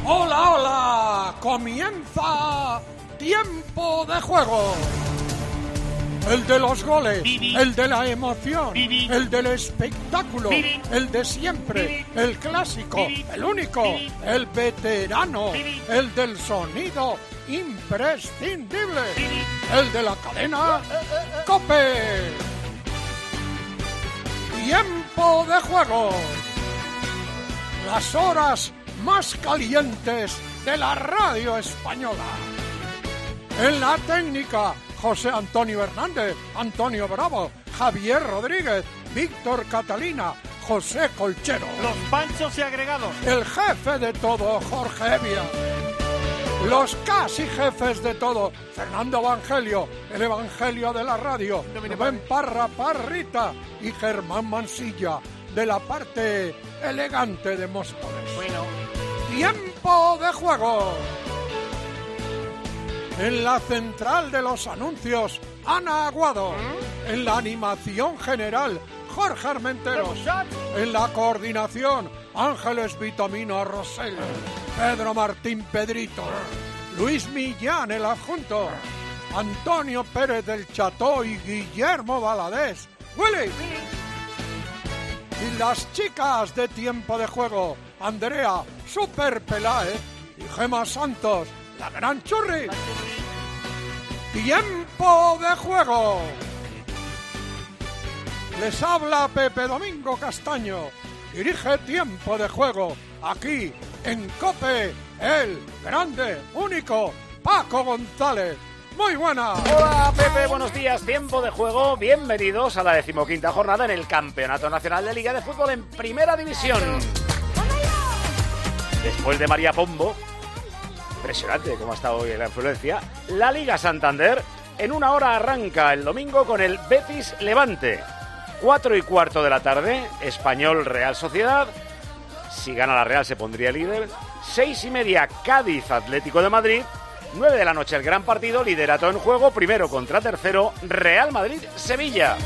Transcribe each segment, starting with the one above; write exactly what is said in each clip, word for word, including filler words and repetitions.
¡Hola, hola! ¡Comienza Tiempo de Juego! El de los goles, Bibi. El de la emoción, Bibi. El del espectáculo, Bibi. El de siempre, Bibi. El clásico, Bibi. El único, Bibi. El veterano, Bibi. El del sonido imprescindible, Bibi. El de la cadena COPE. Tiempo de Juego. Las horas más calientes de la radio española. En la técnica, José Antonio Hernández, Antonio Bravo, Javier Rodríguez, Víctor Catalina, José Colchero. Los panchos y agregados. El jefe de todo, Jorge Evia. Los casi jefes de todo, Fernando Evangelio, el Evangelio de la radio, Rubén Parra Parrita y Germán Mansilla, de la parte elegante de Móstoles. Bueno. Tiempo de Juego. En la central de los anuncios, Ana Aguado. ¿Mm? En la animación general, Jorge Armenteros. En la coordinación, Ángeles Vitamina Rosell. Pedro Martín Pedrito. Luis Millán, el adjunto. Antonio Pérez del Cható y Guillermo Valadez. ¡Willy! Y las chicas de Tiempo de Juego, Andrea Super Peláez y Gema Santos, la gran churri. Tiempo de Juego. Les habla Pepe Domingo Castaño. Dirige Tiempo de Juego aquí en COPE, el grande, único Paco González. Muy buena. Hola Pepe, buenos días. Tiempo de Juego. Bienvenidos a la decimoquinta jornada en el Campeonato Nacional de Liga de Fútbol en Primera División. Después de María Pombo, impresionante cómo ha estado hoy la influencia, la Liga Santander en una hora arranca el domingo con el Betis Levante. Cuatro y cuarto de la tarde, Español Real Sociedad. Si gana la Real se pondría líder. Seis y media, Cádiz Atlético de Madrid. Nueve de la noche el gran partido, liderato en juego, primero contra tercero, Real Madrid-Sevilla.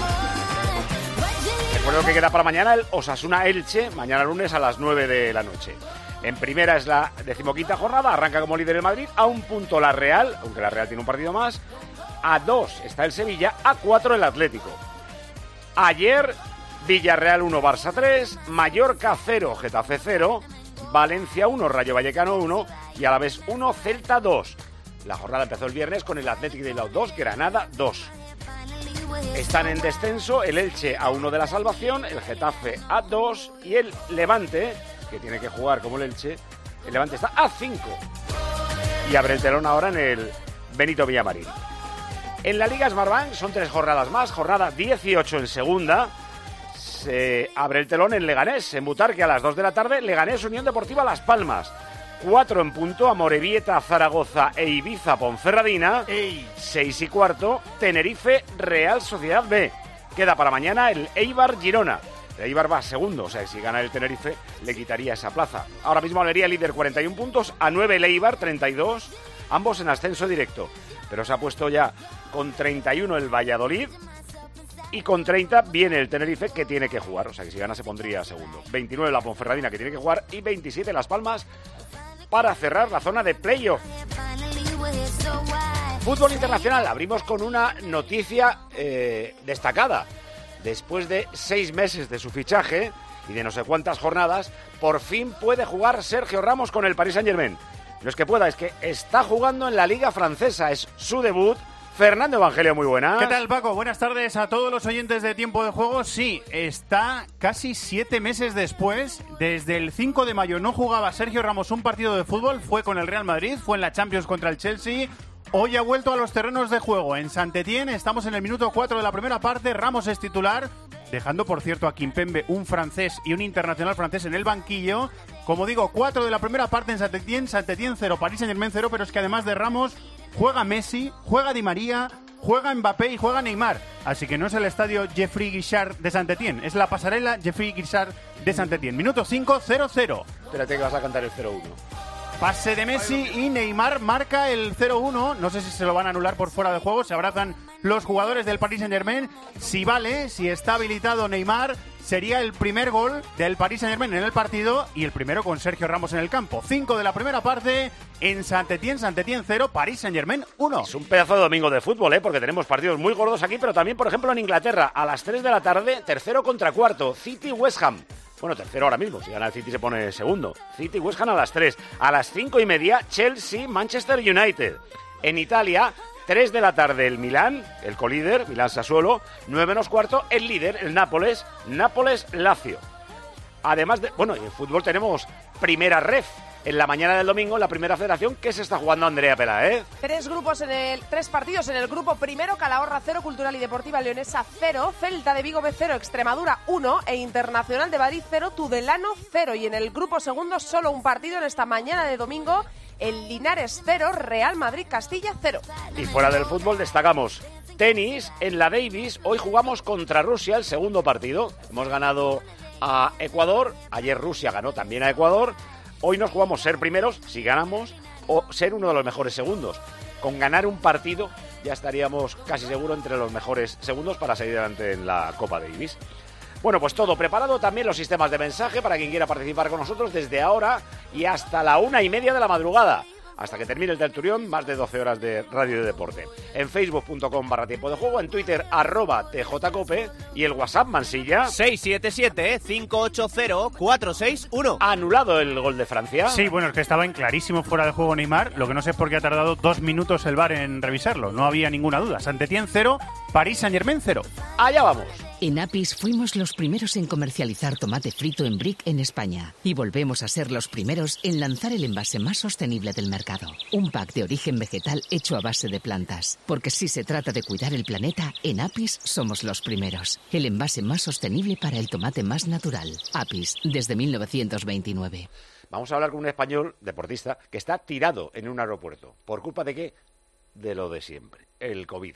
Recuerdo que queda para mañana el Osasuna-Elche, mañana lunes a las nueve de la noche. En primera es la decimoquinta jornada, arranca como líder el Madrid, a un punto la Real, aunque la Real tiene un partido más, a dos está el Sevilla, a cuatro el Atlético. Ayer, Villarreal uno, Barça tres, Mallorca cero, Getafe cero, Valencia uno, Rayo Vallecano uno y Alavés uno, Celta dos. La jornada empezó el viernes con el Athletic de Bilbao dos, Granada dos. Están en descenso el Elche a uno de la salvación, el Getafe a dos y el Levante, que tiene que jugar como el Elche, el Levante está a cinco. Y abre el telón ahora en el Benito Villamarín. En la Liga Smartbank son tres jornadas más, jornada dieciocho en segunda. Se abre el telón en Leganés, en Butarque a las dos de la tarde, Leganés Unión Deportiva Las Palmas. cuatro en punto, Amorebieta, Zaragoza e Ibiza Ponferradina. Ey. seis y cuarto, Tenerife Real Sociedad B. Queda para mañana el Eibar Girona. El Eibar va segundo, o sea, si gana el Tenerife le quitaría esa plaza. Ahora mismo Almería líder cuarenta y uno puntos, a nueve el Eibar treinta y dos, ambos en ascenso directo. Pero se ha puesto ya con treinta y uno el Valladolid. Y con treinta viene el Tenerife, que tiene que jugar. O sea, que si gana se pondría segundo. veintinueve la Ponferradina, que tiene que jugar. Y veintisiete Las Palmas para cerrar la zona de playoff. Fútbol internacional. Abrimos con una noticia eh, destacada. Después de seis meses de su fichaje y de no sé cuántas jornadas, por fin puede jugar Sergio Ramos con el Paris Saint-Germain. No es que pueda, es que está jugando en la Liga Francesa. Es su debut. Fernando Evangelio, muy buenas. ¿Qué tal, Paco? Buenas tardes a todos los oyentes de Tiempo de Juego. Sí, está casi siete meses después. Desde el cinco de mayo no jugaba Sergio Ramos un partido de fútbol. Fue con el Real Madrid, fue en la Champions contra el Chelsea. Hoy ha vuelto a los terrenos de juego en Saint-Étienne. Estamos en el minuto cuatro de la primera parte. Ramos es titular, dejando, por cierto, a Kimpembe, un francés y un internacional francés en el banquillo. Como digo, cuatro de la primera parte en Saint-Étienne. Saint-Étienne cero, Paris Saint-Germain cero, pero es que además de Ramos juega Messi, juega Di María, juega Mbappé y juega Neymar. Así que no es el estadio Geoffroy Guichard de Saint-Étienne, es la pasarela Geoffroy Guichard de Saint-Étienne. Minuto cinco, cero cero. Espérate que vas a cantar el cero uno. Pase de Messi y Neymar marca el cero uno. No sé si se lo van a anular por fuera de juego. Se abrazan los jugadores del Paris Saint-Germain. Si vale, si está habilitado Neymar, sería el primer gol del Paris Saint-Germain en el partido y el primero con Sergio Ramos en el campo. Cinco de la primera parte en Saint-Étienne, Saint-Étienne cero, Paris Saint-Germain uno. Es un pedazo de domingo de fútbol, ¿eh? Porque tenemos partidos muy gordos aquí, pero también, por ejemplo, en Inglaterra, a las tres de la tarde, tercero contra cuarto, City-West Ham. Bueno, tercero ahora mismo, si gana el City se pone segundo. City-West Ham a las tres. A las cinco y media, Chelsea-Manchester United. En Italia, tres de la tarde el Milán, el colíder, Milán-Sassuolo. nueve menos cuarto, el líder, el Nápoles, Nápoles-Lazio. Además de... Bueno, en fútbol tenemos primera ref. En la mañana del domingo, la primera federación, ¿qué se está jugando, Andrea Peláez? Tres grupos en el, tres partidos en el grupo primero: Calahorra cero, Cultural y Deportiva Leonesa cero, Celta de Vigo B cero, Extremadura uno e Internacional de Madrid cero, Tudelano cero. Y en el grupo segundo, solo un partido en esta mañana de domingo: el Linares cero, Real Madrid Castilla cero. Y fuera del fútbol destacamos tenis en la Davis. Hoy jugamos contra Rusia el segundo partido. Hemos ganado a Ecuador, ayer Rusia ganó también a Ecuador. Hoy nos jugamos ser primeros, si ganamos, o ser uno de los mejores segundos. Con ganar un partido ya estaríamos casi seguro entre los mejores segundos para seguir adelante en la Copa Davis. Bueno, pues todo preparado, también los sistemas de mensaje para quien quiera participar con nosotros desde ahora y hasta la una y media de la madrugada. Hasta que termine el tertulión, más de doce horas de radio y de deporte. En facebook punto com barra tiempo de juego, en Twitter, arroba tjcope, y el WhatsApp, Mansilla. seis siete siete, cinco ocho cero, cuatro seis uno. ¿Anulado el gol de Francia? Sí, bueno, es que estaba en clarísimo fuera de juego Neymar, lo que no sé es por qué ha tardado dos minutos el V A R en revisarlo, no había ninguna duda. Saint-Étienne cero, Paris Saint-Germain cero. Allá vamos. En Apis fuimos los primeros en comercializar tomate frito en brick en España y volvemos a ser los primeros en lanzar el envase más sostenible del mercado. Un pack de origen vegetal hecho a base de plantas. Porque si se trata de cuidar el planeta, en Apis somos los primeros. El envase más sostenible para el tomate más natural. Apis, desde mil novecientos veintinueve. Vamos a hablar con un español deportista que está tirado en un aeropuerto. ¿Por culpa de qué? De lo de siempre, el COVID.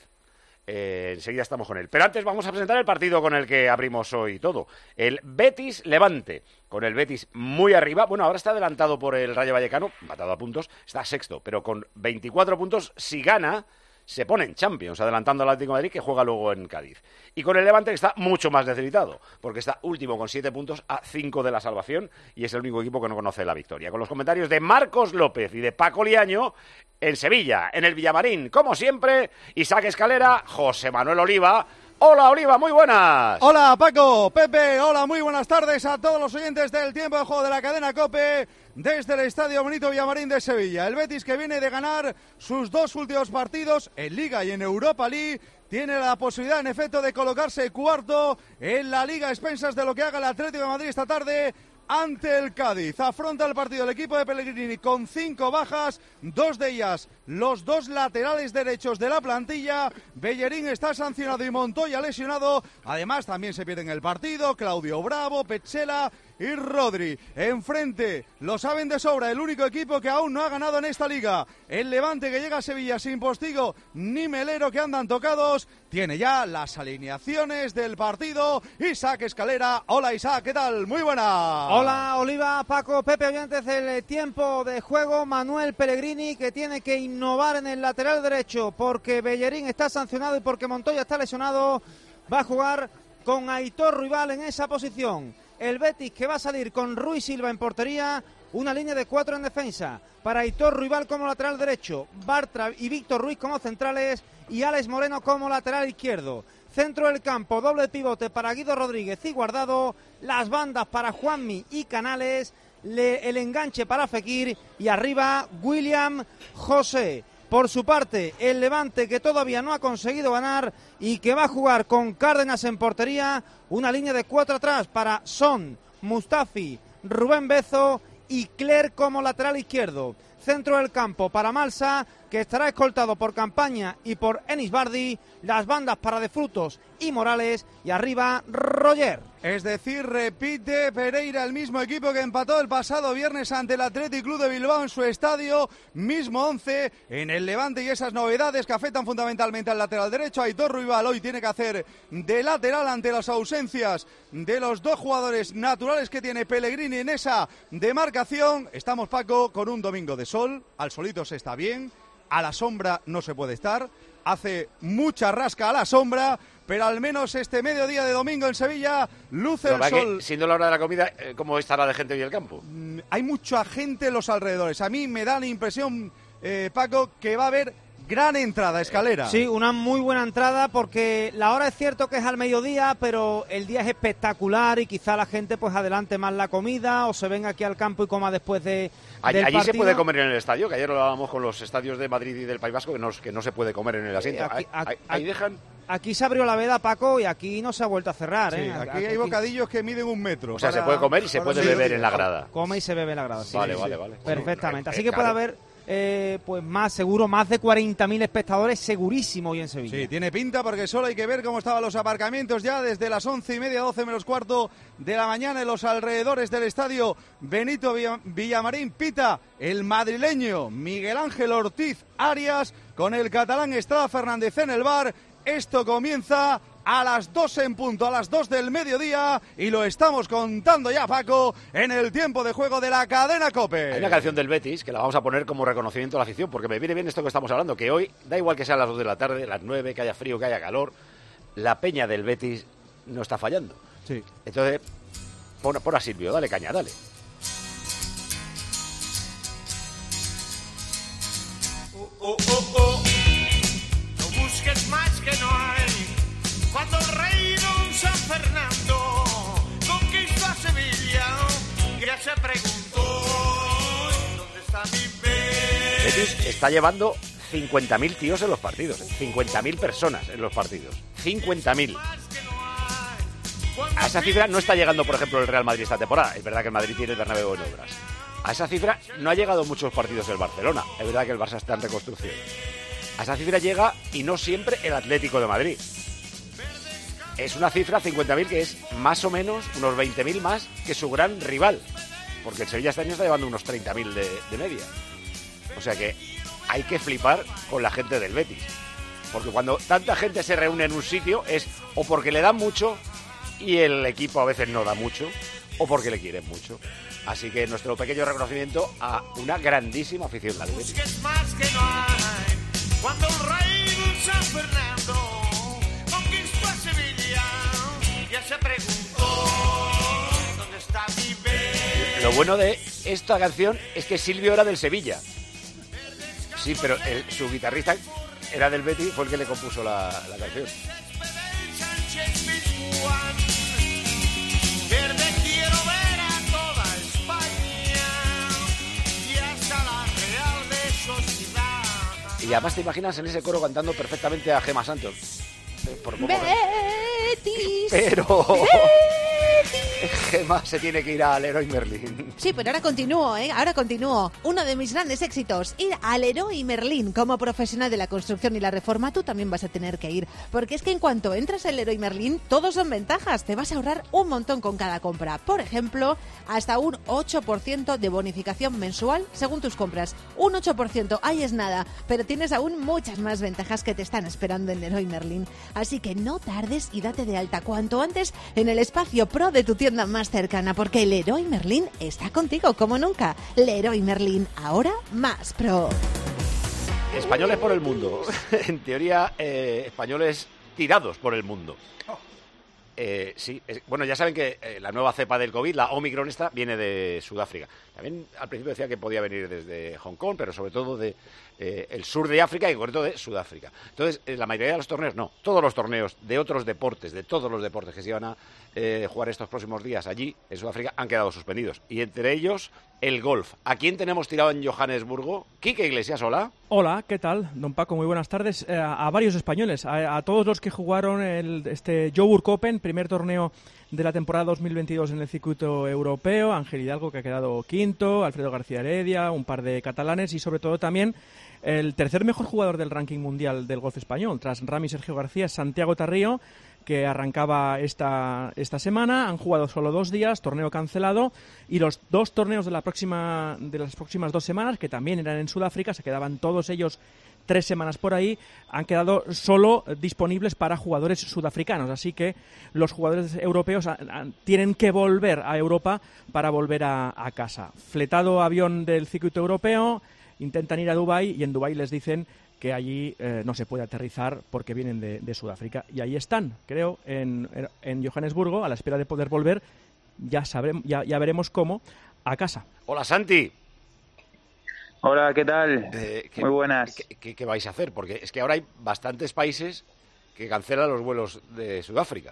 Eh, enseguida estamos con él. Pero antes vamos a presentar el partido con el que abrimos hoy todo. El Betis-Levante. Con el Betis muy arriba. Bueno, ahora está adelantado por el Rayo Vallecano, empatado a puntos, está sexto, pero con veinticuatro puntos, si gana, se pone en Champions, adelantando al Atlético de Madrid, que juega luego en Cádiz. Y con el Levante, que está mucho más necesitado, porque está último con siete puntos a cinco de la salvación, y es el único equipo que no conoce la victoria. Con los comentarios de Marcos López y de Paco Liaño, en Sevilla, en el Villamarín, como siempre, Isaac Escalera, José Manuel Oliva. Hola, Oliva, muy buenas. Hola, Paco, Pepe, hola, muy buenas tardes a todos los oyentes del Tiempo de Juego de la cadena COPE desde el Estadio Benito Villamarín de Sevilla. El Betis, que viene de ganar sus dos últimos partidos en Liga y en Europa League, tiene la posibilidad, en efecto, de colocarse cuarto en la Liga a expensas de lo que haga el Atlético de Madrid esta tarde ante el Cádiz. Afronta el partido el equipo de Pellegrini con cinco bajas, dos de ellas los dos laterales derechos de la plantilla. Bellerín está sancionado y Montoya lesionado. Además, también se pierden el partido Claudio Bravo, Petzela y Rodri. Enfrente, lo saben de sobra, el único equipo que aún no ha ganado en esta liga. El Levante, que llega a Sevilla sin Postigo ni Melero, que andan tocados. Tiene ya las alineaciones del partido. Isaac Escalera. Hola, Isaac, ¿qué tal? Muy buena. Hola, Oliva, Paco, Pepe, oyentes del Tiempo de Juego. Manuel Pellegrini, que tiene que innovar en el lateral derecho porque Bellerín está sancionado y porque Montoya está lesionado. Va a jugar con Aitor Ruibal en esa posición. El Betis, que va a salir con Ruiz Silva en portería, una línea de cuatro en defensa, para Aitor Ruibal como lateral derecho, Bartra y Víctor Ruiz como centrales y Alex Moreno como lateral izquierdo. Centro del campo, doble pivote para Guido Rodríguez y Guardado, las bandas para Juanmi y Canales, le, el enganche para Fekir y arriba William José. Por su parte, el Levante, que todavía no ha conseguido ganar y que va a jugar con Cárdenas en portería, una línea de cuatro atrás para Son, Mustafi, Rubén Bezo y Cler como lateral izquierdo. Centro del campo para Malsa, que estará escoltado por Campaña y por Enis Bardi, las bandas para De Frutos y Morales, y arriba Roger. Es decir, repite Pereira, el mismo equipo que empató el pasado viernes ante el Athletic Club de Bilbao en su estadio, mismo once en el Levante, y esas novedades que afectan fundamentalmente al lateral derecho. Aitor Ruibal hoy tiene que hacer de lateral ante las ausencias de los dos jugadores naturales que tiene Pellegrini en esa demarcación. Estamos, Paco, con un domingo de sol, al solito se está bien. a la sombra no se puede estar, hace mucha rasca a la sombra, pero al menos este mediodía de domingo en Sevilla luce el sol. Que, siendo la hora de la comida, ¿cómo estará de gente hoy en el campo? Mm, hay mucha gente en los alrededores. A mí me da la impresión, eh, Paco, que va a haber gran entrada, Escalera. Sí, una muy buena entrada porque la hora es cierto que es al mediodía, pero el día es espectacular y quizá la gente pues adelante más la comida o se venga aquí al campo y coma después de Allí, del allí partido. Se puede comer en el estadio, que ayer lo hablábamos con los estadios de Madrid y del País Vasco, que no, que no se puede comer en el asiento. Eh, aquí, ahí, aquí, ahí dejan... Aquí se abrió la veda, Paco, y aquí no se ha vuelto a cerrar. Sí, ¿eh? aquí, aquí hay bocadillos que miden un metro. O sea, para, se puede comer y se puede beber en la grada. Come y se bebe en la grada, sí. Vale, sí, vale, sí. vale. Perfectamente. Sí, Así que claro. puede haber, eh, pues más seguro, más de cuarenta mil espectadores segurísimo hoy en Sevilla. Sí, tiene pinta porque solo hay que ver cómo estaban los aparcamientos ya desde las once y media, doce menos cuarto de la mañana en los alrededores del estadio Benito Villamarín. Pita el madrileño Miguel Ángel Ortiz Arias con el catalán Estrada Fernández en el bar. Esto comienza a las dos en punto, a las dos del mediodía, y lo estamos contando ya, Paco, en el tiempo de juego de la cadena COPE. Hay una canción del Betis que la vamos a poner como reconocimiento a la afición, porque me viene bien esto que estamos hablando, que hoy, da igual que sean las dos de la tarde, las nueve, que haya frío, que haya calor, la peña del Betis no está fallando. Sí. Entonces, pon, pon a Silvio, dale caña, dale. Oh, oh, oh, oh. No busques más que no hay. Cuando el rey don San Fernando conquistó a Sevilla, ya se preguntó ¿dónde está mi Betis? Betis está llevando cincuenta mil tíos en los partidos, cincuenta mil personas en los partidos, cincuenta mil. A esa cifra no está llegando, por ejemplo, el Real Madrid esta temporada. Es verdad que el Madrid tiene el Bernabéu en obras. A esa cifra no ha llegado muchos partidos el Barcelona. Es verdad que el Barça está en reconstrucción. A esa cifra llega, y no siempre, el Atlético de Madrid. Es una cifra, cincuenta mil, que es más o menos unos veinte mil más que su gran rival. Porque el Sevilla este año está llevando unos treinta mil de, de media. O sea que hay que flipar con la gente del Betis. Porque cuando tanta gente se reúne en un sitio es o porque le dan mucho y el equipo a veces no da mucho, o porque le quieren mucho. Así que nuestro pequeño reconocimiento a una grandísima afición, la del Betis. Busques más que no hay. Cuando el rey don San Fernando conquistó a Sevilla, ya se preguntó ¿dónde está mi Betis? Lo bueno de esta canción es que Silvio era del Sevilla. Sí, pero el, su guitarrista era del Betis, fue el que le compuso la, la canción. Sánchez Pizjuán, verde quiero ver a toda España y hasta la Real de Sociedad. Y además te imaginas en ese coro cantando perfectamente a Gemma Santos. Por poco Betis. Pero Betis. Gemma se tiene que ir al Leroy Merlin. Sí, pero ahora continúo, ¿eh? Ahora continúo. Uno de mis grandes éxitos, ir al Leroy Merlin. Como profesional de la construcción y la reforma, tú también vas a tener que ir. Porque es que en cuanto entras al Leroy Merlin, todos son ventajas. Te vas a ahorrar un montón con cada compra. Por ejemplo, hasta un ocho por ciento de bonificación mensual según tus compras. Un ocho por ciento, ahí es nada. Pero tienes aún muchas más ventajas que te están esperando en Leroy Merlin. Así que no tardes y date de alta cuanto antes en el espacio pro de tu tienda más cercana, porque el Leroy Merlin está contigo como nunca. Leroy Merlin, ahora más pro. Españoles por el mundo. En teoría, eh, españoles tirados por el mundo. Eh, sí, es, bueno, ya saben que eh, la nueva cepa del COVID, la Omicron esta, viene de Sudáfrica. También al principio decía que podía venir desde Hong Kong, pero sobre todo de eh, el sur de África y en concreto de Sudáfrica. Entonces, eh, la mayoría de los torneos, no, todos los torneos de otros deportes, de todos los deportes que se iban a eh, jugar estos próximos días allí, en Sudáfrica, han quedado suspendidos. Y entre ellos, el golf. ¿A quién tenemos tirado en Johannesburgo? Quique Iglesias, hola. Hola, ¿qué tal? Don Paco, muy buenas tardes. Eh, a varios españoles, a, a todos los que jugaron el este Joburg Open, primer torneo de la temporada dos mil veintidós en el circuito europeo, Ángel Hidalgo, que ha quedado quinto, Alfredo García Heredia, un par de catalanes y sobre todo también el tercer mejor jugador del ranking mundial del golf español, tras Rami Sergio García, Santiago Tarrío, que arrancaba esta, esta semana. Han jugado solo dos días, torneo cancelado, y los dos torneos de la próxima de las próximas dos semanas, que también eran en Sudáfrica, se quedaban todos ellos tres semanas por ahí, han quedado solo disponibles para jugadores sudafricanos, así que los jugadores europeos a, a, tienen que volver a Europa para volver a, a casa. Fletado avión del circuito europeo, intentan ir a Dubái y en Dubái les dicen que allí eh, no se puede aterrizar porque vienen de, de Sudáfrica. Y ahí están, creo, en, en Johannesburgo, a la espera de poder volver, ya, sabremos, ya, ya veremos cómo, a casa. Hola, Santi. Hola, ¿qué tal? Eh, ¿qué, Muy buenas. ¿qué, qué, ¿Qué vais a hacer? Porque es que ahora hay bastantes países que cancelan los vuelos de Sudáfrica.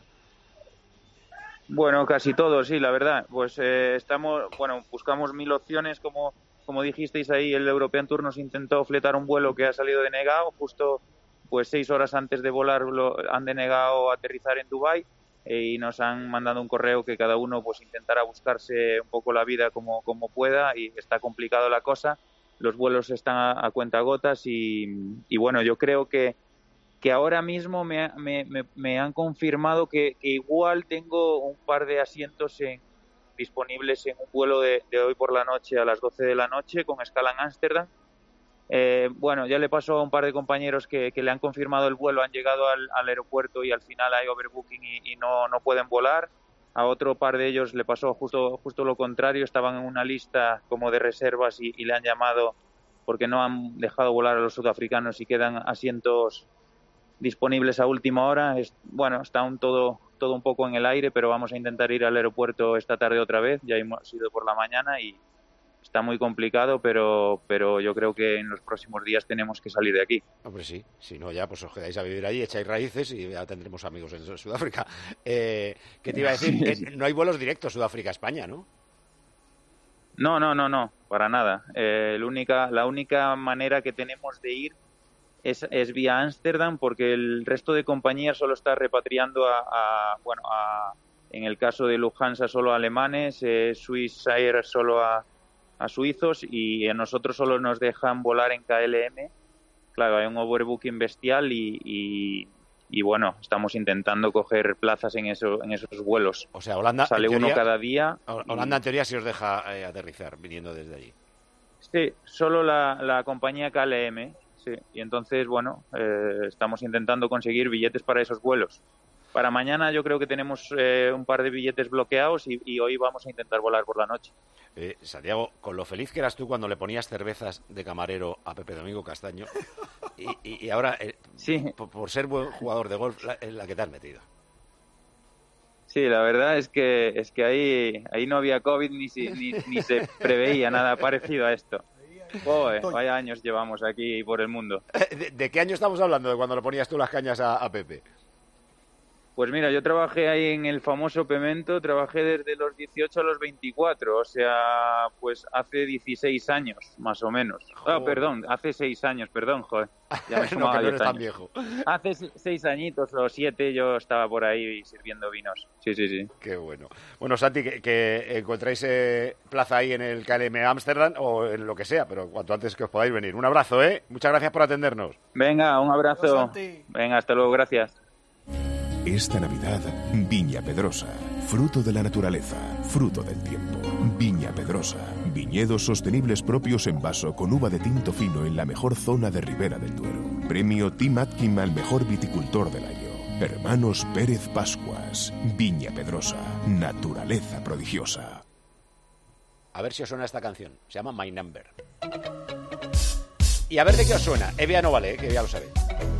Bueno, casi todos, sí, la verdad. Pues eh, estamos, bueno, buscamos mil opciones, como como dijisteis ahí, el European Tour nos intentó fletar un vuelo que ha salido denegado, justo pues seis horas antes de volar lo, han denegado aterrizar en Dubái eh, y nos han mandado un correo que cada uno pues intentará buscarse un poco la vida como, como pueda, y está complicado la cosa. Los vuelos están a, a cuentagotas y, y bueno, yo creo que que ahora mismo me, me, me, me han confirmado que, que igual tengo un par de asientos en, disponibles en un vuelo de, de hoy por la noche a las doce de la noche con escala en Ámsterdam. Eh, bueno, ya le pasó a un par de compañeros que, que le han confirmado el vuelo, han llegado al, al aeropuerto y al final hay overbooking y, y no, no pueden volar. A otro par de ellos le pasó justo, justo lo contrario, estaban en una lista como de reservas y, y le han llamado porque no han dejado volar a los sudafricanos y quedan asientos disponibles a última hora. Es, bueno, está un todo, todo un poco en el aire, pero vamos a intentar ir al aeropuerto esta tarde otra vez. Ya hemos ido por la mañana y está muy complicado, pero pero yo creo que en los próximos días tenemos que salir de aquí. Hombre, sí, si no ya pues os quedáis a vivir allí, echáis raíces y ya tendremos amigos en Sudáfrica. Eh, ¿Qué te iba a decir? Sí. Eh, no hay vuelos directos Sudáfrica-España, ¿no? No, no, no, no, para nada. Eh, la única, la única manera que tenemos de ir Es, es vía Ámsterdam, porque el resto de compañías solo está repatriando a, a bueno, a, en el caso de Lufthansa solo a alemanes, eh, Swiss Air solo a, a suizos, y a nosotros solo nos dejan volar en K L M. Claro, hay un overbooking bestial y, y, y bueno, estamos intentando coger plazas en, eso, en esos vuelos. O sea, Holanda sale teoría, uno cada día. Holanda y... en teoría sí os deja eh, aterrizar viniendo desde allí. Sí, solo la, la compañía K L M. Sí, y entonces, bueno, eh, estamos intentando conseguir billetes para esos vuelos. Para mañana yo creo que tenemos eh, un par de billetes bloqueados y, y hoy vamos a intentar volar por la noche. Eh, Santiago, con lo feliz que eras tú cuando le ponías cervezas de camarero a Pepe Domingo Castaño, y, y, y ahora, eh, sí. por, por ser buen jugador de golf, la, en la que te has metido. Sí, la verdad es que es que ahí, ahí no había COVID ni, si, ni, ni se preveía nada parecido a esto. Joder, vaya años llevamos aquí por el mundo. ¿De, ¿De qué año estamos hablando de cuando le ponías tú las cañas a, a Pepe? Pues mira, yo trabajé ahí en el famoso Pemento, trabajé desde los dieciocho a los veinticuatro, o sea, pues hace dieciséis años, más o menos. Ah, oh, perdón, hace seis años, perdón, joder. Ya me no, que no eres tan años. viejo. Hace seis añitos o siete yo estaba por ahí sirviendo vinos. Sí, sí, sí. Qué bueno. Bueno, Santi, que, que encontréis eh, plaza ahí en el K L M Ámsterdam o en lo que sea, pero cuanto antes que os podáis venir. Un abrazo, ¿eh? Muchas gracias por atendernos. Venga, un abrazo. Venga, hasta luego, gracias. Esta Navidad, Viña Pedrosa, fruto de la naturaleza, fruto del tiempo. Viña Pedrosa, viñedos sostenibles propios en vaso con uva de tinto fino en la mejor zona de Ribera del Duero. Premio Tim Atkin al mejor viticultor del año. Hermanos Pérez Pascuas, Viña Pedrosa, naturaleza prodigiosa. A ver si os suena esta canción, se llama My Number. Y a ver de qué os suena. Evia no vale, ¿eh? Que ya lo sabéis.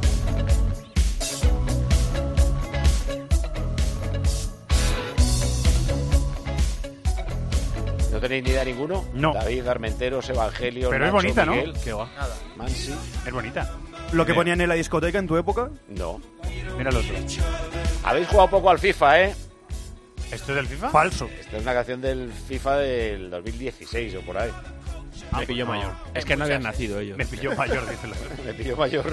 ¿No tenéis ni idea ninguno? No. David, Armenteros, Evangelio, pero Nacho, es bonita, Miguel. ¿no? ¿Qué va? Nada. Mansi. Es bonita. ¿Lo que ponían en la discoteca en tu época? No. Mira el otro. Habéis jugado poco al FIFA, ¿eh? ¿Esto es del FIFA? Falso. Esta es una canción del FIFA del dos mil dieciséis o por ahí. Ah, me pilló mayor. No. Es que no habían nacido ellos. Me pilló mayor, dice la Me pilló mayor.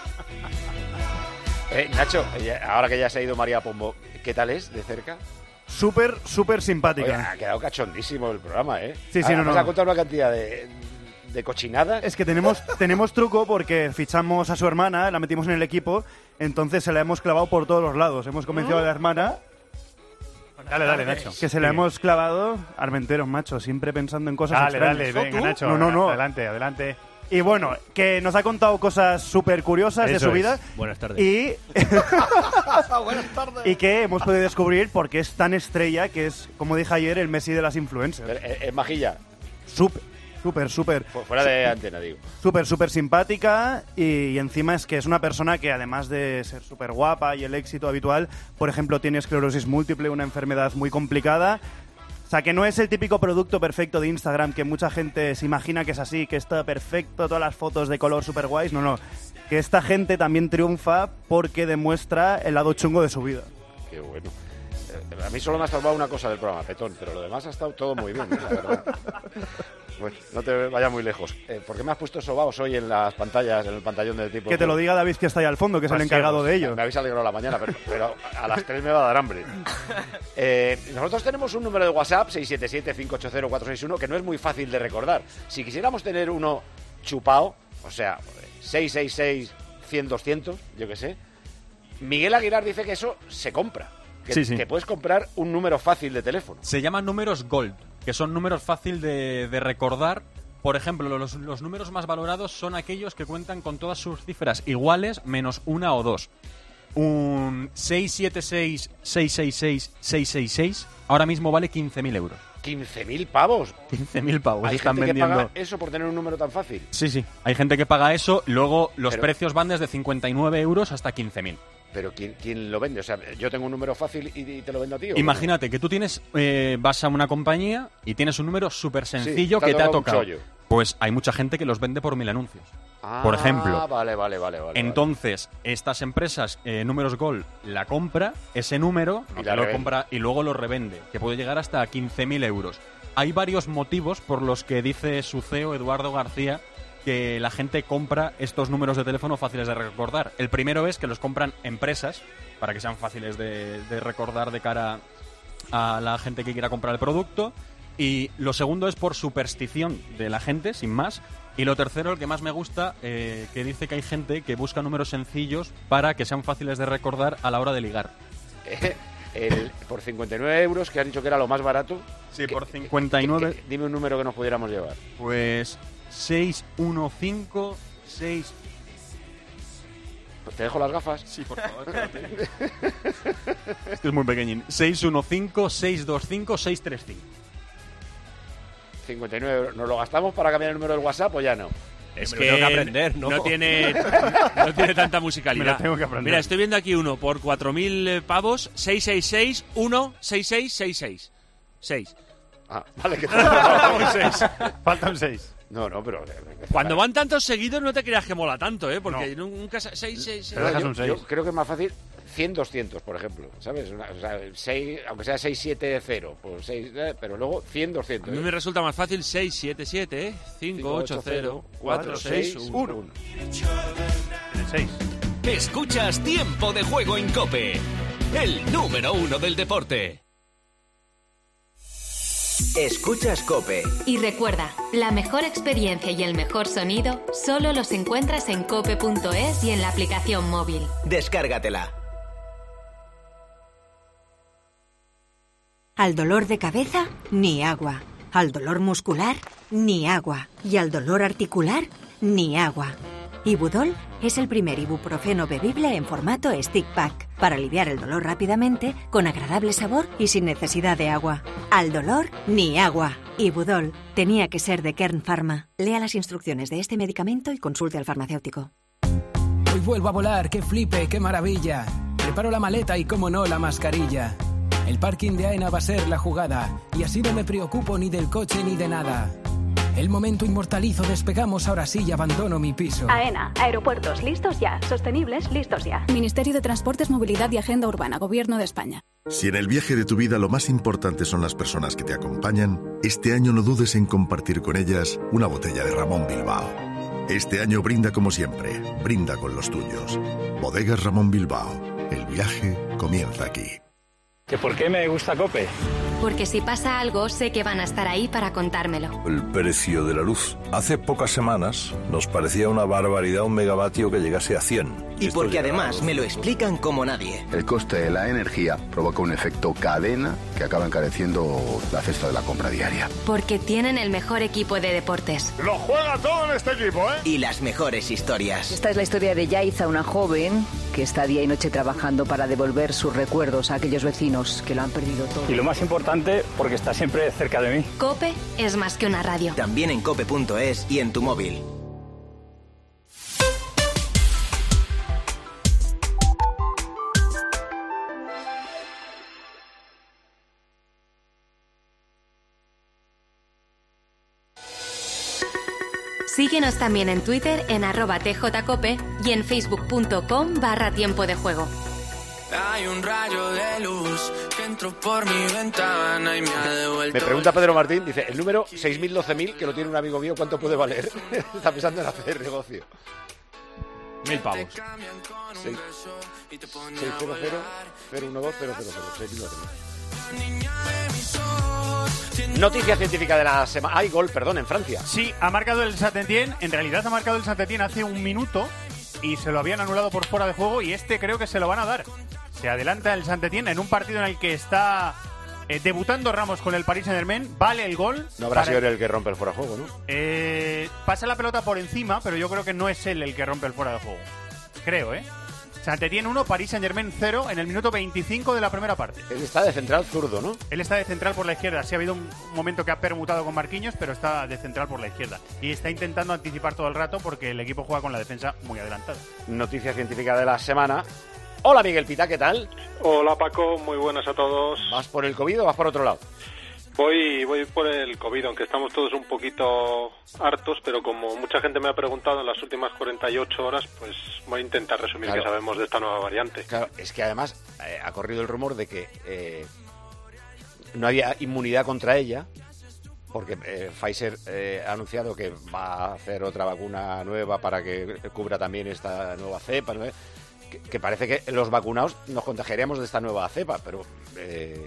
eh, Nacho, ahora que ya se ha ido María Pombo, ¿qué tal es de cerca? Súper, súper simpática. Oye, ha quedado cachondísimo el programa, ¿eh? Sí, sí, ah, no, no. Nos ha contado una cantidad de, de cochinadas. Es que tenemos, tenemos truco porque fichamos a su hermana, la metimos en el equipo, entonces se la hemos clavado por todos los lados. Hemos convencido a la hermana... Dale, dale, Nacho. Que se la hemos clavado. Armenteros, macho, siempre pensando en cosas Dale, extrañas. dale, venga, Nacho. No, no, no. Adelante, adelante. Y bueno, que nos ha contado cosas súper curiosas de su es. vida. Buenas tardes. Y... Buenas tardes. Y que hemos podido descubrir por qué es tan estrella, que es, como dije ayer, el Messi de las influencers. ¿Es, es majilla? Súper. Súper, súper. Fuera de antena, digo. Súper, súper simpática y, y encima es que es una persona que además de ser súper guapa y el éxito habitual, por ejemplo, tiene esclerosis múltiple, una enfermedad muy complicada. O sea, que no es el típico producto perfecto de Instagram que mucha gente se imagina que es así, que está perfecto, todas las fotos de color súper guays. No, no. Que esta gente también triunfa porque demuestra el lado chungo de su vida. Qué bueno. A mí solo me ha salvado una cosa del programa, Petón, pero lo demás ha estado todo muy bien, ¿eh? La verdad. Bueno, no te vayas muy lejos. Eh, ¿Por qué me has puesto sobaos hoy en las pantallas, en el pantallón del tipo? Que te lo diga David, que está ahí al fondo, que es el Pues sí, encargado pues, de ello. Me habéis alegrado la mañana, pero, pero a las tres me va a dar hambre. Eh, nosotros tenemos un número de WhatsApp, seis siete siete, cinco ocho cero, cuatro seis uno, que no es muy fácil de recordar. Si quisiéramos tener uno chupado, o sea, seis seis seis, cien, doscientos, yo qué sé, Miguel Aguilar dice que eso se compra. Que, Sí, sí. que puedes comprar un número fácil de teléfono. Se llaman números Gold, que son números fácil de, de recordar. Por ejemplo, los, los números más valorados son aquellos que cuentan con todas sus cifras iguales menos una o dos. Un seis siete seis, seis seis seis, seis seis seis ahora mismo vale quince mil euros. quince mil pavos. quince mil pavos Hay están gente vendiendo. que paga eso por tener un número tan fácil. Sí, sí. Hay gente que paga eso. Luego los Pero- precios van desde cincuenta y nueve euros hasta quince mil. Pero ¿quién, quién lo vende? O sea, yo tengo un número fácil y, y te lo vendo a ti. ¿o Imagínate que tú tienes, eh, vas a una compañía y tienes un número súper sencillo te ha que te ha tocado un tocado. chollo. Pues hay mucha gente que los vende por mil anuncios. Ah, por ejemplo. Vale, vale, vale, vale. Entonces, estas empresas, eh, Números Gold, la compra, ese número, Y y, la lo revende. compra, y luego lo revende, que puede llegar hasta quince mil euros. Hay varios motivos por los que dice su C E O, Eduardo García, que la gente compra estos números de teléfono fáciles de recordar. El primero es que los compran empresas, para que sean fáciles de, de recordar de cara a la gente que quiera comprar el producto. Y lo segundo es por superstición de la gente, sin más. Y lo tercero, el que más me gusta, eh, que dice que hay gente que busca números sencillos para que sean fáciles de recordar a la hora de ligar. Eh, el- por cincuenta y nueve euros, que has dicho que era lo más barato. Sí, ¿qué- por qué- cincuenta y nueve. qué- qué- dime un número que nos pudiéramos llevar. Pues seis uno cinco seis. Pues te dejo las gafas. Sí, por favor. espérate. Este es muy pequeñín. seis uno cinco seis dos cinco seis tres cinco. cincuenta y nueve euros. ¿Nos lo gastamos para cambiar el número del WhatsApp o ya no? Es Me que, lo tengo que aprender, ¿no? no tiene no tiene tanta musicalidad. Me lo tengo que aprender. Mira, estoy viendo aquí uno por cuatro mil pavos, seis seis seis, uno, seis seis seis seis. seis. Ah, vale, que te Falta un seis. Falta un seis. No, no, pero... Cuando van tantos seguidos no te creas que mola tanto, ¿eh? Porque nunca... seis, seis, seis. Pero yo, yo creo que es más fácil cien, doscientos, por ejemplo, ¿sabes? Una- o sea, seis, aunque sea seis siete cero, pues seis, eh, pero luego cien, A doscientos. mí me resulta más fácil seis siete siete, ¿eh? cinco ocho cero, cuatro seis uno. seis. Escuchas Tiempo de Juego en COPE, el número uno del deporte. Escuchas COPE. Y recuerda, la mejor experiencia y el mejor sonido solo los encuentras en cope punto es y en la aplicación móvil. Descárgatela. Al dolor de cabeza, ni agua. Al dolor muscular, ni agua. Y al dolor articular, ni agua. Ibudol es el primer ibuprofeno bebible en formato stick pack para aliviar el dolor rápidamente, con agradable sabor y sin necesidad de agua. Al dolor, ni agua. Ibudol tenía que ser de Kern Pharma. Lea las instrucciones de este medicamento y consulte al farmacéutico. Hoy vuelvo a volar, qué flipe, qué maravilla. Preparo la maleta y, como no, la mascarilla. El parking de AENA va a ser la jugada, y así no me preocupo ni del coche ni de nada. El momento inmortalizo, despegamos, ahora sí y abandono mi piso. AENA, aeropuertos listos ya, sostenibles listos ya. Ministerio de Transportes, Movilidad y Agenda Urbana, Gobierno de España. Si en el viaje de tu vida lo más importante son las personas que te acompañan, este año no dudes en compartir con ellas una botella de Ramón Bilbao. Este año brinda como siempre, brinda con los tuyos. Bodegas Ramón Bilbao, el viaje comienza aquí. ¿Que por qué me gusta COPE? Porque si pasa algo, sé que van a estar ahí para contármelo. El precio de la luz. Hace pocas semanas nos parecía una barbaridad un megavatio que llegase a cien. Y Esto porque llegará a además los- me lo explican como nadie. El coste de la energía provoca un efecto cadena que acaba encareciendo la cesta de la compra diaria. Porque tienen el mejor equipo de deportes. Lo juega todo en este equipo, ¿eh? Y las mejores historias. Esta es la historia de Yaiza, una joven que está día y noche trabajando para devolver sus recuerdos a aquellos vecinos que lo han perdido todo. Y lo más importante importante porque está siempre cerca de mí. COPE es más que una radio. También en cope punto es y en tu móvil. Síguenos también en Twitter en arroba tjcope y en facebook.com barra tiempo de juego. Hay un rayo de luz que entró por mi ventana y me ha devuelto. Me pregunta Pedro Martín, dice, el número seis mil doce mil, que lo tiene un amigo mío, ¿cuánto puede valer? Está pensando en hacer negocio. Mil pavos. seis cero cero cero uno dos cero cero cero seis mil doce mil. Noticia científica de la semana. Hay gol, perdón, en Francia. Sí, ha marcado el Saint-Étienne. En realidad ha marcado el Saint-Étienne hace un minuto y se lo habían anulado por fuera de juego y este creo que se lo van a dar. Se adelanta el Saint-Étienne en un partido en el que está eh, debutando Ramos con el Paris Saint-Germain. Vale el gol. No habrá para... sido él el que rompe el fuera de juego, ¿no? Eh, pasa la pelota por encima, pero yo creo que no es él el que rompe el fuera de juego. Creo, ¿eh? Saint-Étienne uno, Paris Saint-Germain cero en el minuto veinticinco de la primera parte. Él está de central zurdo, ¿no? Él está de central por la izquierda. Sí ha habido un momento que ha permutado con Marquinhos, pero está de central por la izquierda. Y está intentando anticipar todo el rato porque el equipo juega con la defensa muy adelantada. Noticia científica de la semana. Hola Miguel Pita, ¿qué tal? Hola Paco, muy buenas a todos. ¿Vas por el COVID o vas por otro lado? Voy, voy por el COVID, aunque estamos todos un poquito hartos, pero como mucha gente me ha preguntado en las últimas cuarenta y ocho horas, pues voy a intentar resumir claro. qué sabemos de esta nueva variante. Claro, es que además eh, ha corrido el rumor de que eh, no había inmunidad contra ella, porque eh, Pfizer eh, ha anunciado que va a hacer otra vacuna nueva para que cubra también esta nueva cepa, ¿no? que, que parece que los vacunados nos contagiaríamos de esta nueva cepa, pero... Eh,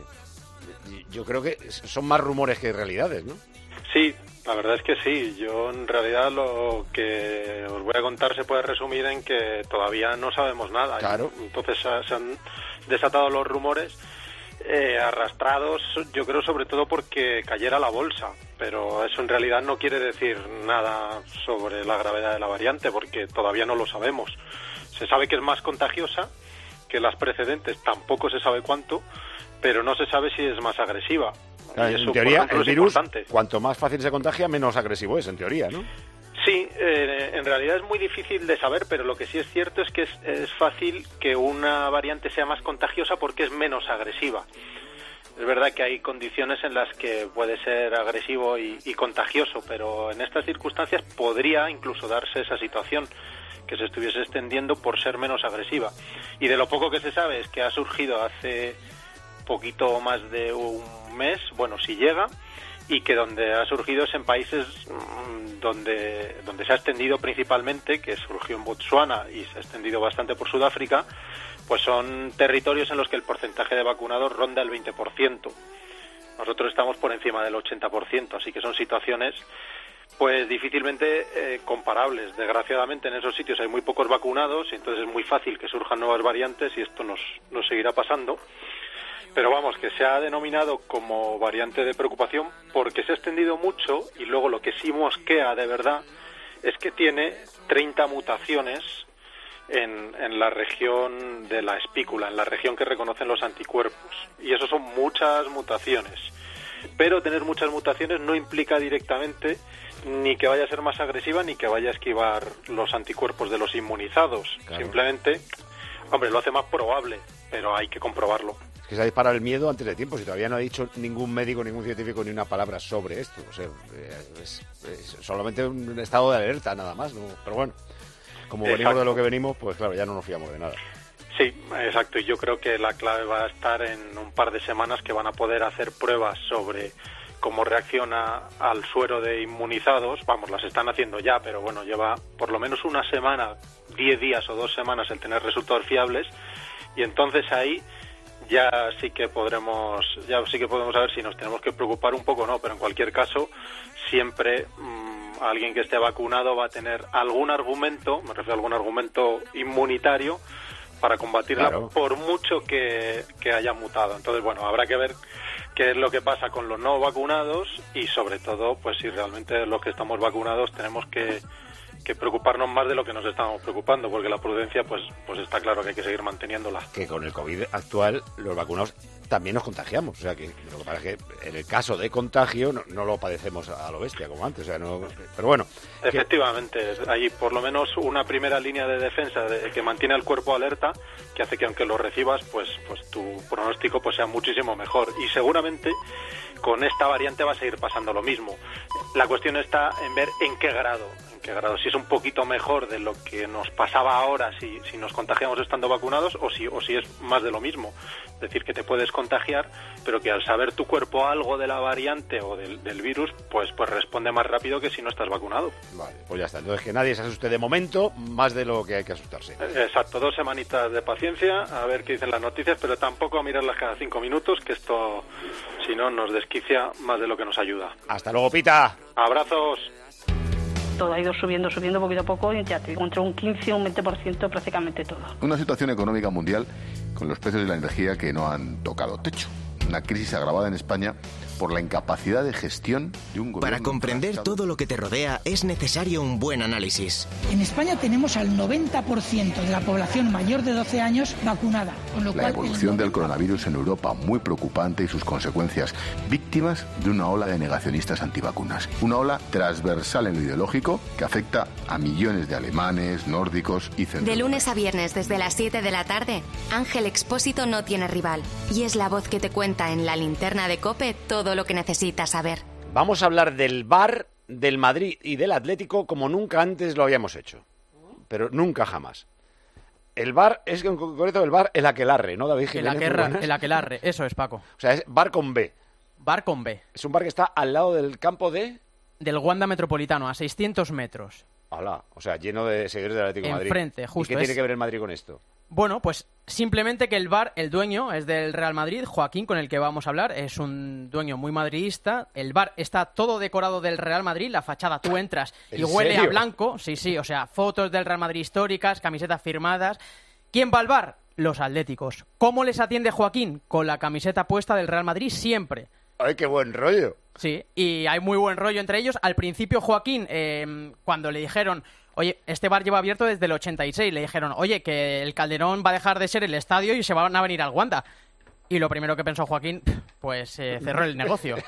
yo creo que son más rumores que realidades, ¿no? Sí, la verdad es que sí. Yo en realidad lo que os voy a contar se puede resumir en que todavía no sabemos nada. Claro. Entonces se han desatado los rumores eh, arrastrados, yo creo sobre todo porque cayera la bolsa. Pero eso en realidad no quiere decir nada sobre la gravedad de la variante porque todavía no lo sabemos. Se sabe que es más contagiosa que las precedentes, tampoco se sabe cuánto, pero no se sabe si es más agresiva. Claro, en eso, teoría, ejemplo, el virus, importante. Cuanto más fácil se contagia, menos agresivo es, en teoría, ¿no? Sí, eh, en realidad es muy difícil de saber, pero lo que sí es cierto es que es, es fácil que una variante sea más contagiosa porque es menos agresiva. Es verdad que hay condiciones en las que puede ser agresivo y, y contagioso, pero en estas circunstancias podría incluso darse esa situación, que se estuviese extendiendo por ser menos agresiva. Y de lo poco que se sabe es que ha surgido hace poquito más de un mes, bueno, si llega, y que donde ha surgido es en países mmm, donde, donde se ha extendido principalmente, que surgió en Botsuana y se ha extendido bastante por Sudáfrica, pues son territorios en los que el porcentaje de vacunados ronda el veinte por ciento. Nosotros estamos por encima del ochenta por ciento, así que son situaciones pues difícilmente eh, comparables. Desgraciadamente en esos sitios hay muy pocos vacunados y entonces es muy fácil que surjan nuevas variantes y esto nos, nos seguirá pasando. Pero vamos, que se ha denominado como variante de preocupación porque se ha extendido mucho y luego lo que sí mosquea de verdad es que tiene treinta mutaciones en, en la región de la espícula, en la región que reconocen los anticuerpos. Y eso son muchas mutaciones. Pero tener muchas mutaciones no implica directamente ni que vaya a ser más agresiva ni que vaya a esquivar los anticuerpos de los inmunizados. Claro. Simplemente, hombre, lo hace más probable, pero hay que comprobarlo. Es que se ha disparado el miedo antes de tiempo, si todavía no ha dicho ningún médico, ningún científico ni una palabra sobre esto. O sea, es, es solamente un estado de alerta nada más, ¿no? Pero bueno, como Exacto. venimos de lo que venimos, pues claro, ya no nos fiamos de nada. Sí, exacto, y yo creo que la clave va a estar en un par de semanas que van a poder hacer pruebas sobre cómo reacciona al suero de inmunizados. Vamos, las están haciendo ya, pero bueno, lleva por lo menos una semana, diez días o dos semanas el tener resultados fiables, y entonces ahí ya sí que podremos, ya sí que podemos saber si nos tenemos que preocupar un poco o no, pero en cualquier caso, siempre mmm, alguien que esté vacunado va a tener algún argumento, me refiero a algún argumento inmunitario, para combatirla, claro. por mucho que, que haya mutado. Entonces, bueno, habrá que ver qué es lo que pasa con los no vacunados y, sobre todo, pues si realmente los que estamos vacunados tenemos que, que preocuparnos más de lo que nos estamos preocupando, porque la prudencia, pues, pues está claro que hay que seguir manteniéndola. Que con el COVID actual, los vacunados también nos contagiamos. O sea, que lo que pasa es que en el caso de contagio no, no lo padecemos a lo bestia como antes. O sea, no, pero bueno. Efectivamente, que... hay por lo menos una primera línea de defensa de, que mantiene al cuerpo alerta, que hace que aunque lo recibas, pues, pues tu pronóstico pues sea muchísimo mejor. Y seguramente con esta variante va a seguir pasando lo mismo. La cuestión está en ver en qué grado. grado, si es un poquito mejor de lo que nos pasaba ahora si, si nos contagiamos estando vacunados o si, o si es más de lo mismo. Es decir, que te puedes contagiar, pero que al saber tu cuerpo algo de la variante o del, del virus, pues, pues responde más rápido que si no estás vacunado. Vale, pues ya está. Entonces que nadie se asuste de momento, más de lo que hay que asustarse. Exacto, dos semanitas de paciencia, a ver qué dicen las noticias, pero tampoco a mirarlas cada cinco minutos, que esto, si no, nos desquicia más de lo que nos ayuda. Hasta luego, Pita. Abrazos. Todo ha ido subiendo, subiendo poquito a poco, y ya te digo, entre un quince y un veinte por ciento prácticamente todo. Una situación económica mundial con los precios de la energía que no han tocado techo. Una crisis agravada en España por la incapacidad de gestión de un gobierno. Para comprender todo lo que te rodea es necesario un buen análisis. En España tenemos al noventa por ciento de la población mayor de doce años vacunada. Con lo la cual, evolución el... del coronavirus en Europa muy preocupante y sus consecuencias, víctimas de una ola de negacionistas antivacunas. Una ola transversal en lo ideológico que afecta a millones de alemanes, nórdicos y centroeuropeos. De lunes a viernes desde las siete de la tarde, Ángel Expósito no tiene rival y es la voz que te cuenta en la linterna de COPE todo lo que necesitas saber. Vamos a hablar del V A R, del Madrid y del Atlético como nunca antes lo habíamos hecho. Pero nunca jamás. El V A R, es en concreto el V A R, el aquelarre, ¿no, David Jiménez? El, aquerra, el aquelarre, eso es, Paco. O sea, es V A R con B. V A R con B. Es un V A R que está al lado del campo de... Del Wanda Metropolitano, a seiscientos metros. Hola, o sea, lleno de seguidores del Atlético de Madrid. Enfrente, justo. ¿Y qué es... tiene que ver el Madrid con esto? Bueno, pues simplemente que el V A R, el dueño, es del Real Madrid, Joaquín, con el que vamos a hablar, es un dueño muy madridista. El V A R está todo decorado del Real Madrid, la fachada tú entras y huele serio? a blanco. Sí, sí, o sea, fotos del Real Madrid históricas, camisetas firmadas. ¿Quién va al V A R? Los atléticos. ¿Cómo les atiende Joaquín? Con la camiseta puesta del Real Madrid siempre. ¡Ay, qué buen rollo! Sí, y hay muy buen rollo entre ellos. Al principio Joaquín, eh, cuando le dijeron... Oye, este bar lleva abierto desde el ochenta y seis. Le dijeron, oye, que el Calderón va a dejar de ser el estadio y se van a venir al Wanda. Y lo primero que pensó Joaquín, pues eh, cerró el negocio.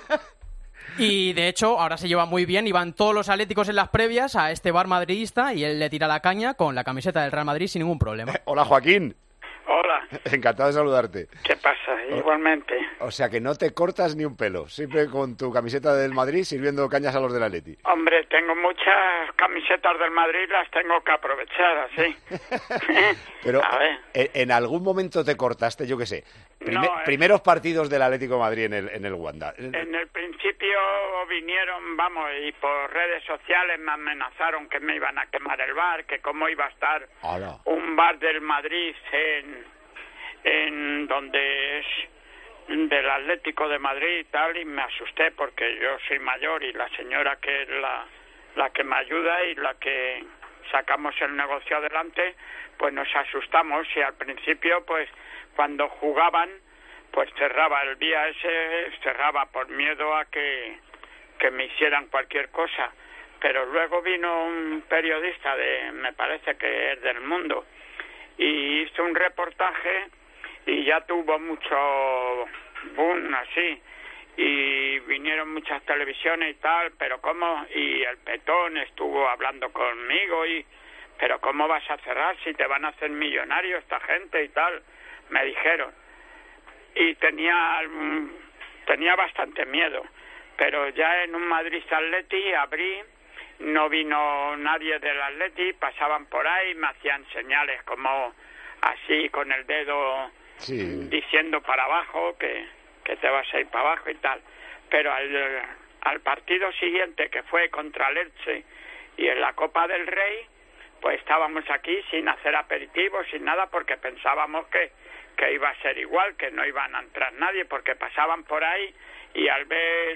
Y de hecho, ahora se lleva muy bien y van todos los atléticos en las previas a este bar madridista y él le tira la caña con la camiseta del Real Madrid sin ningún problema. Hola, Joaquín. Hola. Encantado de saludarte. ¿Qué pasa? Igualmente. O sea que no te cortas ni un pelo, siempre con tu camiseta del Madrid sirviendo cañas a los del Atleti. Hombre, tengo muchas camisetas del Madrid, las tengo que aprovechar, así. Pero a ver. ¿en algún momento te cortaste, yo qué sé, prime- no, eh... primeros partidos del Atlético de Madrid en el, en el Wanda? En el principio vinieron, vamos, y por redes sociales me amenazaron que me iban a quemar el bar, que cómo iba a estar Hola. un bar del Madrid en... en donde es del Atlético de Madrid y tal, y me asusté porque yo soy mayor y la señora que es la, la que me ayuda y la que sacamos el negocio adelante, pues nos asustamos y al principio pues cuando jugaban pues cerraba el día ese, cerraba por miedo a que, que me hicieran cualquier cosa, pero luego vino un periodista de, me parece que es del Mundo, y hizo un reportaje y ya tuvo mucho boom así y vinieron muchas televisiones y tal, pero cómo, y el Petón estuvo hablando conmigo y pero cómo vas a cerrar si te van a hacer millonario esta gente y tal, me dijeron, y tenía tenía bastante miedo, pero ya en un Madrid Atleti abrí, no vino nadie del Atleti, pasaban por ahí, me hacían señales como así con el dedo sí. diciendo para abajo que, que te vas a ir para abajo y tal, pero al, al partido siguiente que fue contra el Elche y en la Copa del Rey pues estábamos aquí sin hacer aperitivos, sin nada, porque pensábamos que, que iba a ser igual, que no iban a entrar nadie, porque pasaban por ahí y al ver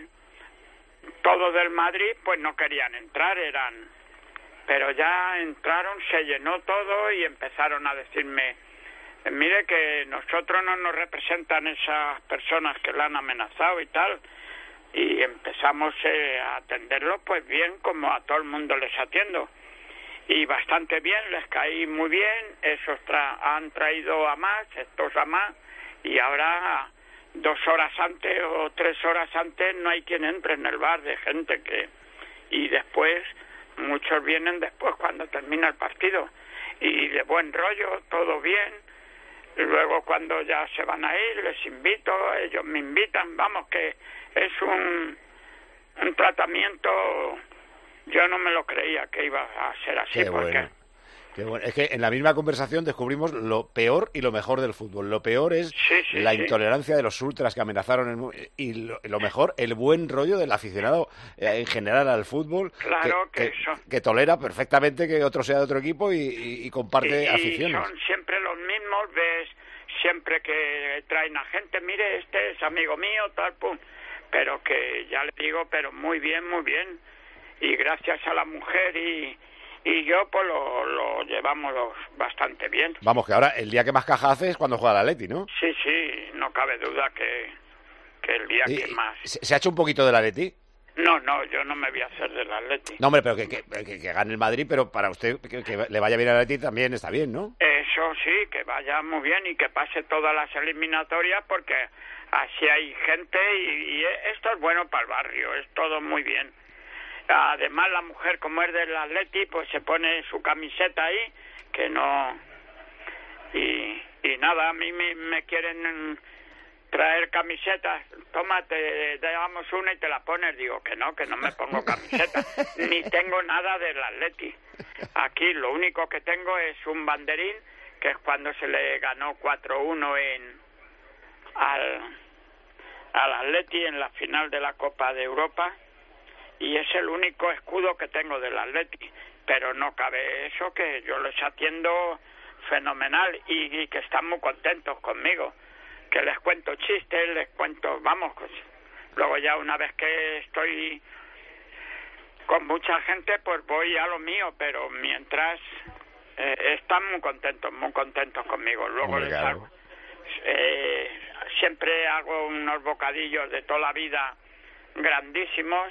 todo del Madrid pues no querían entrar, eran... pero ya entraron, se llenó todo y empezaron a decirme, mire que nosotros no nos representan esas personas que la han amenazado y tal, y empezamos eh, a atenderlo pues bien, como a todo el mundo les atiendo, y bastante bien, les caí muy bien, esos tra- han traído a más, estos a más, y ahora dos horas antes o tres horas antes no hay quien entre en el bar de gente que... Y después, muchos vienen después cuando termina el partido, y de buen rollo, todo bien. Y luego cuando ya se van a ir, les invito, ellos me invitan, vamos, que es un, un tratamiento... Yo no me lo creía que iba a ser así. Qué porque bueno. Qué bueno. Es que en la misma conversación descubrimos lo peor y lo mejor del fútbol. Lo peor es sí, sí, la sí. intolerancia de los ultras que amenazaron el, y lo, lo mejor, el buen rollo del aficionado eh, en general al fútbol, claro que, que, que, eso. que tolera perfectamente que otro sea de otro equipo y, y, y comparte y, aficiones. Y son siempre los mismos, ves siempre que traen a gente, mire, este es amigo mío, tal, pum. Pero que ya le digo, pero muy bien, muy bien. Y gracias a la mujer y, y yo, pues lo, lo llevamos bastante bien. Vamos, que ahora el día que más caja hace es cuando juega el Atleti, ¿no? Sí, sí, no cabe duda que, que el día Y- que más... ¿Se, se ha hecho un poquito del Atleti? No, no, yo no me voy a hacer del Atleti. No, hombre, pero que, que, que- que gane el Madrid, pero para usted que, que le vaya bien al Atleti también está bien, ¿no? Eso sí, que vaya muy bien y que pase todas las eliminatorias porque así hay gente y, y esto es bueno para el barrio, es todo muy bien. Además la mujer, como es del Atleti, pues se pone su camiseta ahí, que no... Y, y nada, a mí me, me quieren traer camisetas, toma, te, te damos una y te la pones. Digo que no, que no me pongo camiseta, ni tengo nada del Atleti. Aquí lo único que tengo es un banderín, que es cuando se le ganó cuatro uno en al, al Atleti en la final de la Copa de Europa, y es el único escudo que tengo del Atleti, pero no cabe eso, que yo les atiendo fenomenal y, y que están muy contentos conmigo, que les cuento chistes, les cuento, vamos, pues, luego ya una vez que estoy con mucha gente, pues voy a lo mío, pero mientras eh, están muy contentos, muy contentos conmigo. Luego Hombre, les claro. hago, eh, siempre hago unos bocadillos de toda la vida grandísimos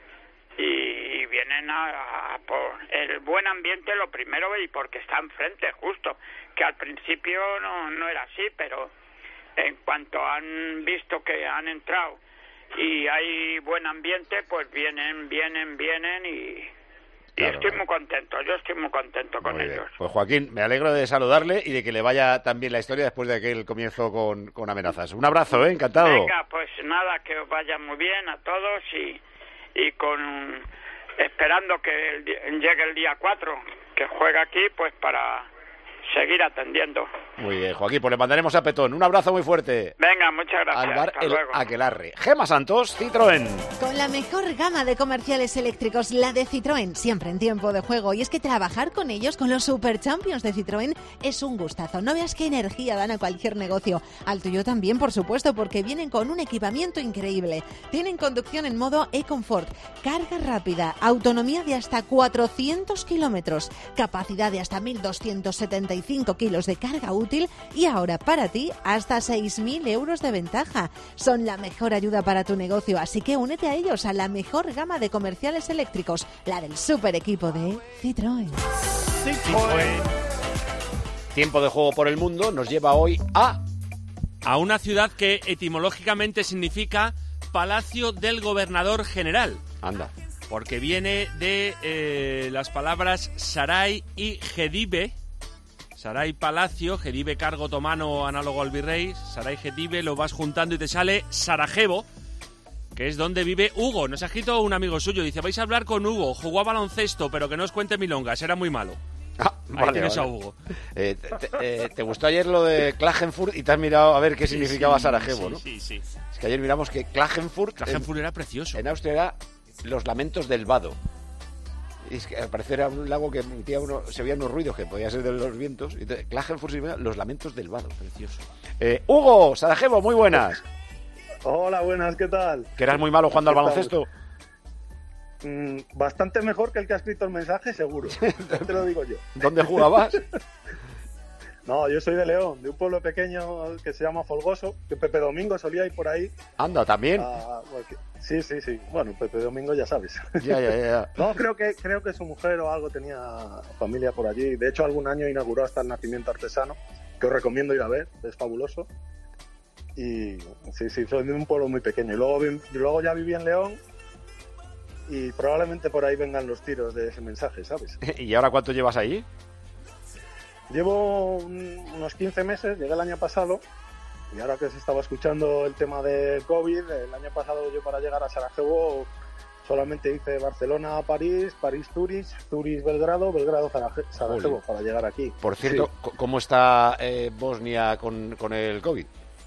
y vienen a, a por el buen ambiente lo primero, y porque está enfrente justo, que al principio no, no era así, pero en cuanto han visto que han entrado y hay buen ambiente, pues vienen, vienen, vienen y, y Claro, estoy claro. muy contento, yo estoy muy contento con Muy bien. ellos. Pues Joaquín, me alegro de saludarle y de que le vaya tan bien la historia después de aquel comienzo con, con amenazas. Un abrazo, ¿eh? Encantado. Venga, pues nada, que os vaya muy bien a todos y, y con esperando que el di- llegue el día cuatro, que juega aquí, pues para seguir atendiendo. Muy bien, Joaquín, pues le mandaremos a Petón. Un abrazo muy fuerte. Venga, muchas gracias. Al bar Hasta El luego. Aquelarre. Gema Santos, Citroën. Con la mejor gama de comerciales eléctricos, la de Citroën, siempre en tiempo de juego. Y es que trabajar con ellos, con los Super Champions de Citroën, es un gustazo. No veas qué energía dan a cualquier negocio. Al tuyo también, por supuesto, porque vienen con un equipamiento increíble. Tienen conducción en modo e-comfort, carga rápida, autonomía de hasta cuatrocientos kilómetros, capacidad de hasta mil doscientos setenta y cinco kilos de carga útil y ahora para ti hasta seis mil euros de ventaja. Son la mejor ayuda para tu negocio, así que únete a ellos, a la mejor gama de comerciales eléctricos, la del super equipo de Citroën. Tiempo de juego por el mundo nos lleva hoy a... A una ciudad que etimológicamente significa Palacio del Gobernador General. Anda. Porque viene de eh, las palabras Saray y Gedive. Saray Palacio, Gedive cargo otomano análogo al virrey. Saray Gedive lo vas juntando y te sale Sarajevo, que es donde vive Hugo. Nos ha escrito un amigo suyo, dice, vais a hablar con Hugo, jugó a baloncesto, pero que no os cuente milongas, era muy malo. Ah, Ahí vale, tienes vale. a Hugo. Eh, te, te- eh, ¿te gustó ayer lo de Klagenfurt y te has mirado a ver qué Sí, significaba sí, Sarajevo, sí, no? Sí, sí. Es que ayer miramos que Klagenfurt... Klagenfurt en, era precioso. En Austria era los lamentos del Vado. Y es que al parecer era un lago que emitía uno, se veían unos ruidos que podía ser de los vientos. Y entonces, Klagenfurt significa los lamentos del Vado. Precioso. Eh, Hugo, Sarajevo, muy buenas. Hola, buenas, ¿qué tal? Que eras muy malo jugando al ¿Qué tal? baloncesto. Mm, bastante mejor que el que ha escrito el mensaje, seguro. Te lo digo yo. ¿Dónde jugabas? No, yo soy de León, de un pueblo pequeño que se llama Folgoso, que Pepe Domingo solía ir por ahí. Anda, ¿también? A, sí, sí, sí. Bueno, Pepe Domingo ya sabes. Ya, ya, ya. No, creo que creo que su mujer o algo tenía familia por allí. De hecho, algún año inauguró hasta el nacimiento artesano, que os recomiendo ir a ver, es fabuloso. Y sí, sí, soy de un pueblo muy pequeño. Y luego, luego ya viví en León y probablemente por ahí vengan los tiros de ese mensaje, ¿sabes? ¿Y ahora cuánto llevas ahí? Llevo un, unos quince meses, llegué el año pasado, y ahora que se estaba escuchando el tema del COVID, el año pasado yo para llegar a Sarajevo solamente hice Barcelona a París, París-Zurich, Zurich-Belgrado, Belgrado-Sarajevo para llegar aquí. Por cierto, sí. ¿Cómo está eh, Bosnia con, con el COVID?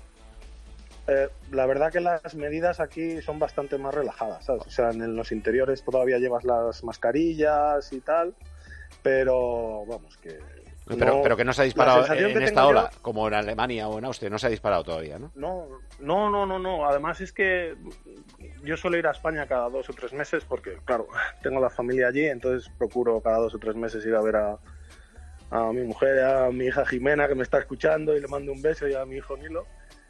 Eh, la verdad que las medidas aquí son bastante más relajadas, ¿sabes? O sea, en los interiores todavía llevas las mascarillas y tal, pero vamos, que... Pero, no, pero que no se ha disparado en, en esta ola, yo, como en Alemania o en Austria, no se ha disparado todavía, ¿no? No, no, no, no, no. Además es que yo suelo ir a España cada dos o tres meses porque, claro, tengo la familia allí, entonces procuro cada dos o tres meses ir a ver a, a mi mujer, a mi hija Jimena, que me está escuchando, y le mando un beso, y a mi hijo Nilo.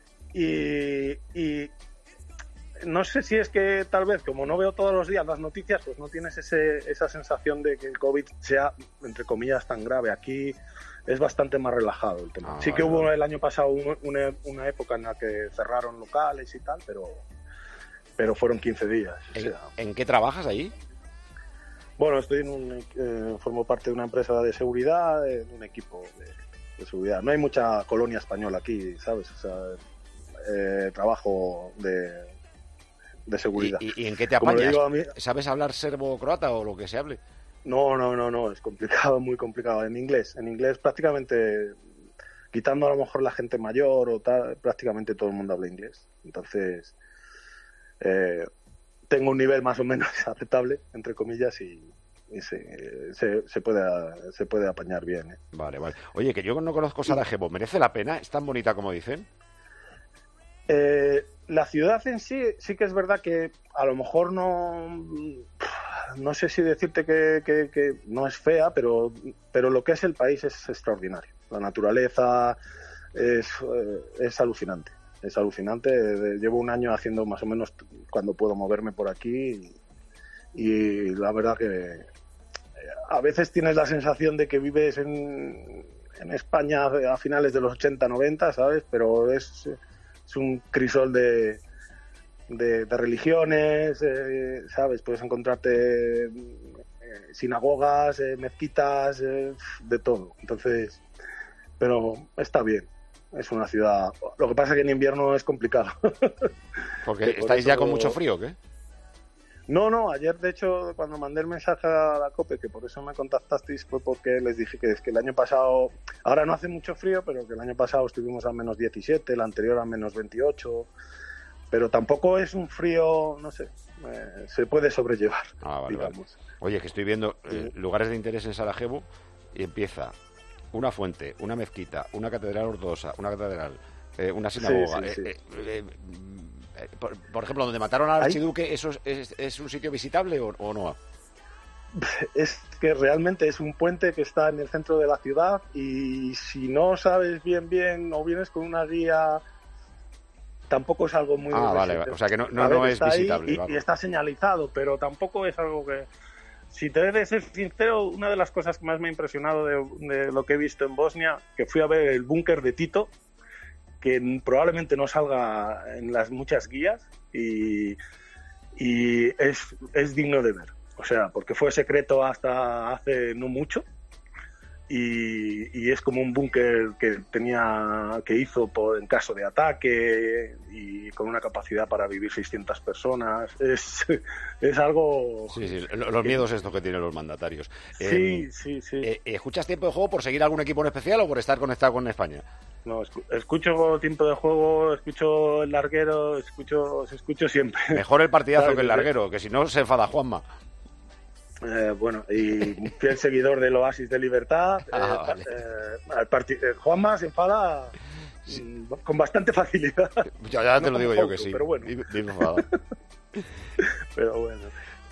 Y, y no sé si es que tal vez, como no veo todos los días las noticias, pues no tienes ese, esa sensación de que el COVID sea, entre comillas, tan grave. Aquí es bastante más relajado el tema. Ah, sí que hubo el año pasado una, una época en la que cerraron locales y tal, pero, pero fueron quince días. ¿En, o sea, ¿en qué trabajas allí? Bueno, estoy en un, eh, formo parte de una empresa de seguridad, de un equipo de, de seguridad. No hay mucha colonia española aquí, ¿sabes? O sea, eh, trabajo de... de seguridad. ¿Y, y en qué te apañas? Mí... ¿Sabes hablar serbo-croata o lo que se hable? No, no, no, no, es complicado, muy complicado. En inglés, en inglés prácticamente, quitando a lo mejor la gente mayor o tal, prácticamente todo el mundo habla inglés. Entonces, eh, tengo un nivel más o menos aceptable, entre comillas, y, y se, se, se, puede, se puede apañar bien. ¿eh? Vale, vale. Oye, que yo no conozco Sarajevo, ¿merece la pena? ¿Es tan bonita como dicen? Eh, la ciudad en sí, sí que es verdad que a lo mejor no, no sé si decirte que, que, que no es fea, pero, pero lo que es el país es extraordinario. La naturaleza es, es alucinante, es alucinante. Llevo un año haciendo más o menos cuando puedo moverme por aquí y, y la verdad que a veces tienes la sensación de que vives en, en España a finales de los ochenta, noventa, ¿sabes? Pero es... es un crisol de, de, de religiones, eh, ¿sabes? Puedes encontrarte eh, sinagogas, eh, mezquitas, eh, de todo. Entonces, pero está bien. Es una ciudad... Lo que pasa es que en invierno es complicado. Porque estáis ya con mucho frío, ¿o qué? No, no, ayer de hecho cuando mandé el mensaje a la COPE, que por eso me contactasteis, fue porque les dije que es que el año pasado, ahora no hace mucho frío, pero que el año pasado estuvimos a menos diecisiete, el anterior a menos veintiocho, pero tampoco es un frío, no sé, eh, se puede sobrellevar, ah, vale, digamos. Vale. Oye, que estoy viendo eh, lugares de interés en Sarajevo y empieza una fuente, una mezquita, una catedral ortodoxa, una catedral, eh, una sinagoga... Sí, sí, eh, sí. Eh, eh, Por, por ejemplo, donde mataron al archiduque, ¿eso es, es, es un sitio visitable o, o no? Es que realmente es un puente que está en el centro de la ciudad y si no sabes bien bien o vienes con una guía, tampoco es algo muy... Ah, vale, vale, o sea que no, no, no es visitable. Y, y está señalizado, pero tampoco es algo que... Si te he de ser sincero, una de las cosas que más me ha impresionado de, de lo que he visto en Bosnia, que fui a ver el búnker de Tito, que probablemente no salga en las muchas guías y, y es, es digno de ver. O sea, porque fue secreto hasta hace no mucho y, y es como un búnker que tenía que hizo por, en caso de ataque y con una capacidad para vivir seiscientas personas. Es, es algo... Sí, sí, los miedos estos que tienen los mandatarios. Sí, eh, sí, sí. Eh, ¿Escuchas Tiempo de Juego por seguir algún equipo en especial o por estar conectado con España? No, escucho Tiempo de Juego, escucho el larguero, escucho, os escucho siempre. Mejor el partidazo que el larguero, que si no se enfada Juanma. Eh, bueno, y fiel seguidor del Oasis de Libertad. Ah, eh, vale. eh, al parti- eh, Juanma se enfada sí. con bastante facilidad. Ya, ya te no lo digo Fausto, yo que sí. Pero bueno. Dime, dime enfada. Pero bueno.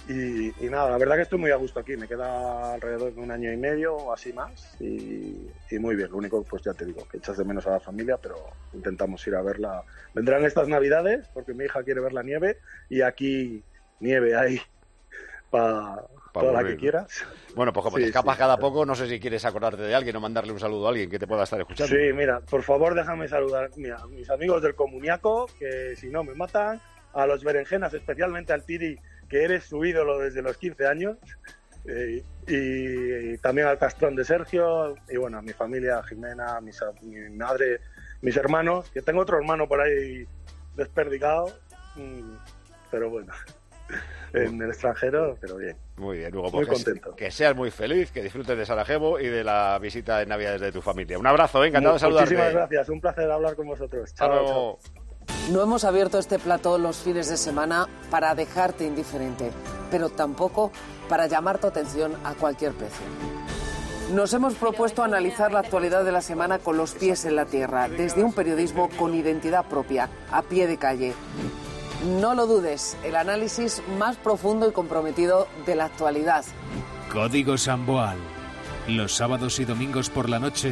Y, y nada, la verdad que estoy muy a gusto aquí. Me queda alrededor de un año y medio o así más. Y, y muy bien. Lo único, pues ya te digo, que echas de menos a la familia, pero intentamos ir a verla. Vendrán estas navidades, porque mi hija quiere ver la nieve. Y aquí nieve hay para pa toda la que quieras. Bueno, pues como sí, te escapas sí, cada sí. poco, no sé si quieres acordarte de alguien o mandarle un saludo a alguien que te pueda estar escuchando. Sí, mira, por favor déjame saludar mira, a mis amigos del Comuniaco, que si no me matan. A los berenjenas, especialmente al Tiri, que eres su ídolo desde los quince años, eh, y, y también al Castrón de Sergio, y bueno, a mi familia, a Jimena, a mis, a mi madre, mis hermanos, que tengo otro hermano por ahí desperdigado, mmm, pero bueno, en el extranjero, pero bien. Muy bien, Hugo, muy pues contento. Que, que seas muy feliz, que disfrutes de Sarajevo y de la visita en Navidades de tu familia. Un abrazo, ¿eh? Encantado de saludarte. Muchísimas gracias, un placer hablar con vosotros. Chao, Hasta luego. chao. No hemos abierto este plató los fines de semana para dejarte indiferente, pero tampoco para llamar tu atención a cualquier precio. Nos hemos propuesto analizar la actualidad de la semana con los pies en la tierra, desde un periodismo con identidad propia, a pie de calle. No lo dudes, el análisis más profundo y comprometido de la actualidad. Código Samboal, los sábados y domingos por la noche,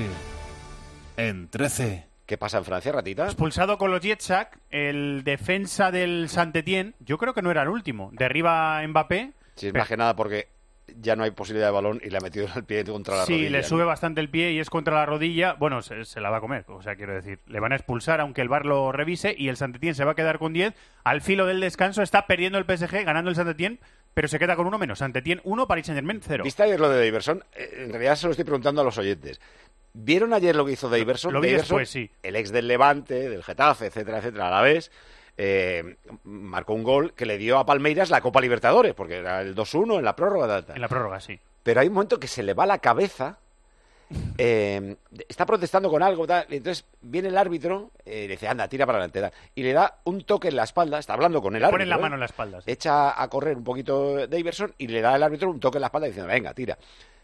en trece. ¿Qué pasa en Francia, Ratita? Expulsado con los Jetsac, el defensa del Saint-Étienne, yo creo que no era el último. Derriba a Mbappé. Sí, es más que nada porque ya no hay posibilidad de balón y le ha metido el pie contra la sí, rodilla. Sí, le ¿no? sube bastante el pie y es contra la rodilla. Bueno, se, se la va a comer, o sea, quiero decir. Le van a expulsar aunque el V A R lo revise y el Saint-Étienne se va a quedar con diez. Al filo del descanso está perdiendo el P S G, ganando el Saint-Étienne, pero se queda con uno menos. Saint-Étienne uno, Paris Saint-Germain cero. ¿Viste ayer lo de Daverson? Eh, en realidad se lo estoy preguntando a los oyentes. ¿Vieron ayer lo que hizo Daverson? Lo vi Daverson, después, sí. El ex del Levante, del Getafe, etcétera, etcétera, a la vez, eh, marcó un gol que le dio a Palmeiras la Copa Libertadores, porque era el dos uno en la prórroga. Tal, tal. En la prórroga, sí. Pero hay un momento que se le va la cabeza, eh, está protestando con algo, tal, y entonces viene el árbitro, eh, le dice, anda, tira para adelante, tal, y le da un toque en la espalda, está hablando con el le árbitro. Pone la ¿eh? mano en la espalda. Sí. Echa a correr un poquito Daverson y le da al árbitro un toque en la espalda diciendo, venga, tira.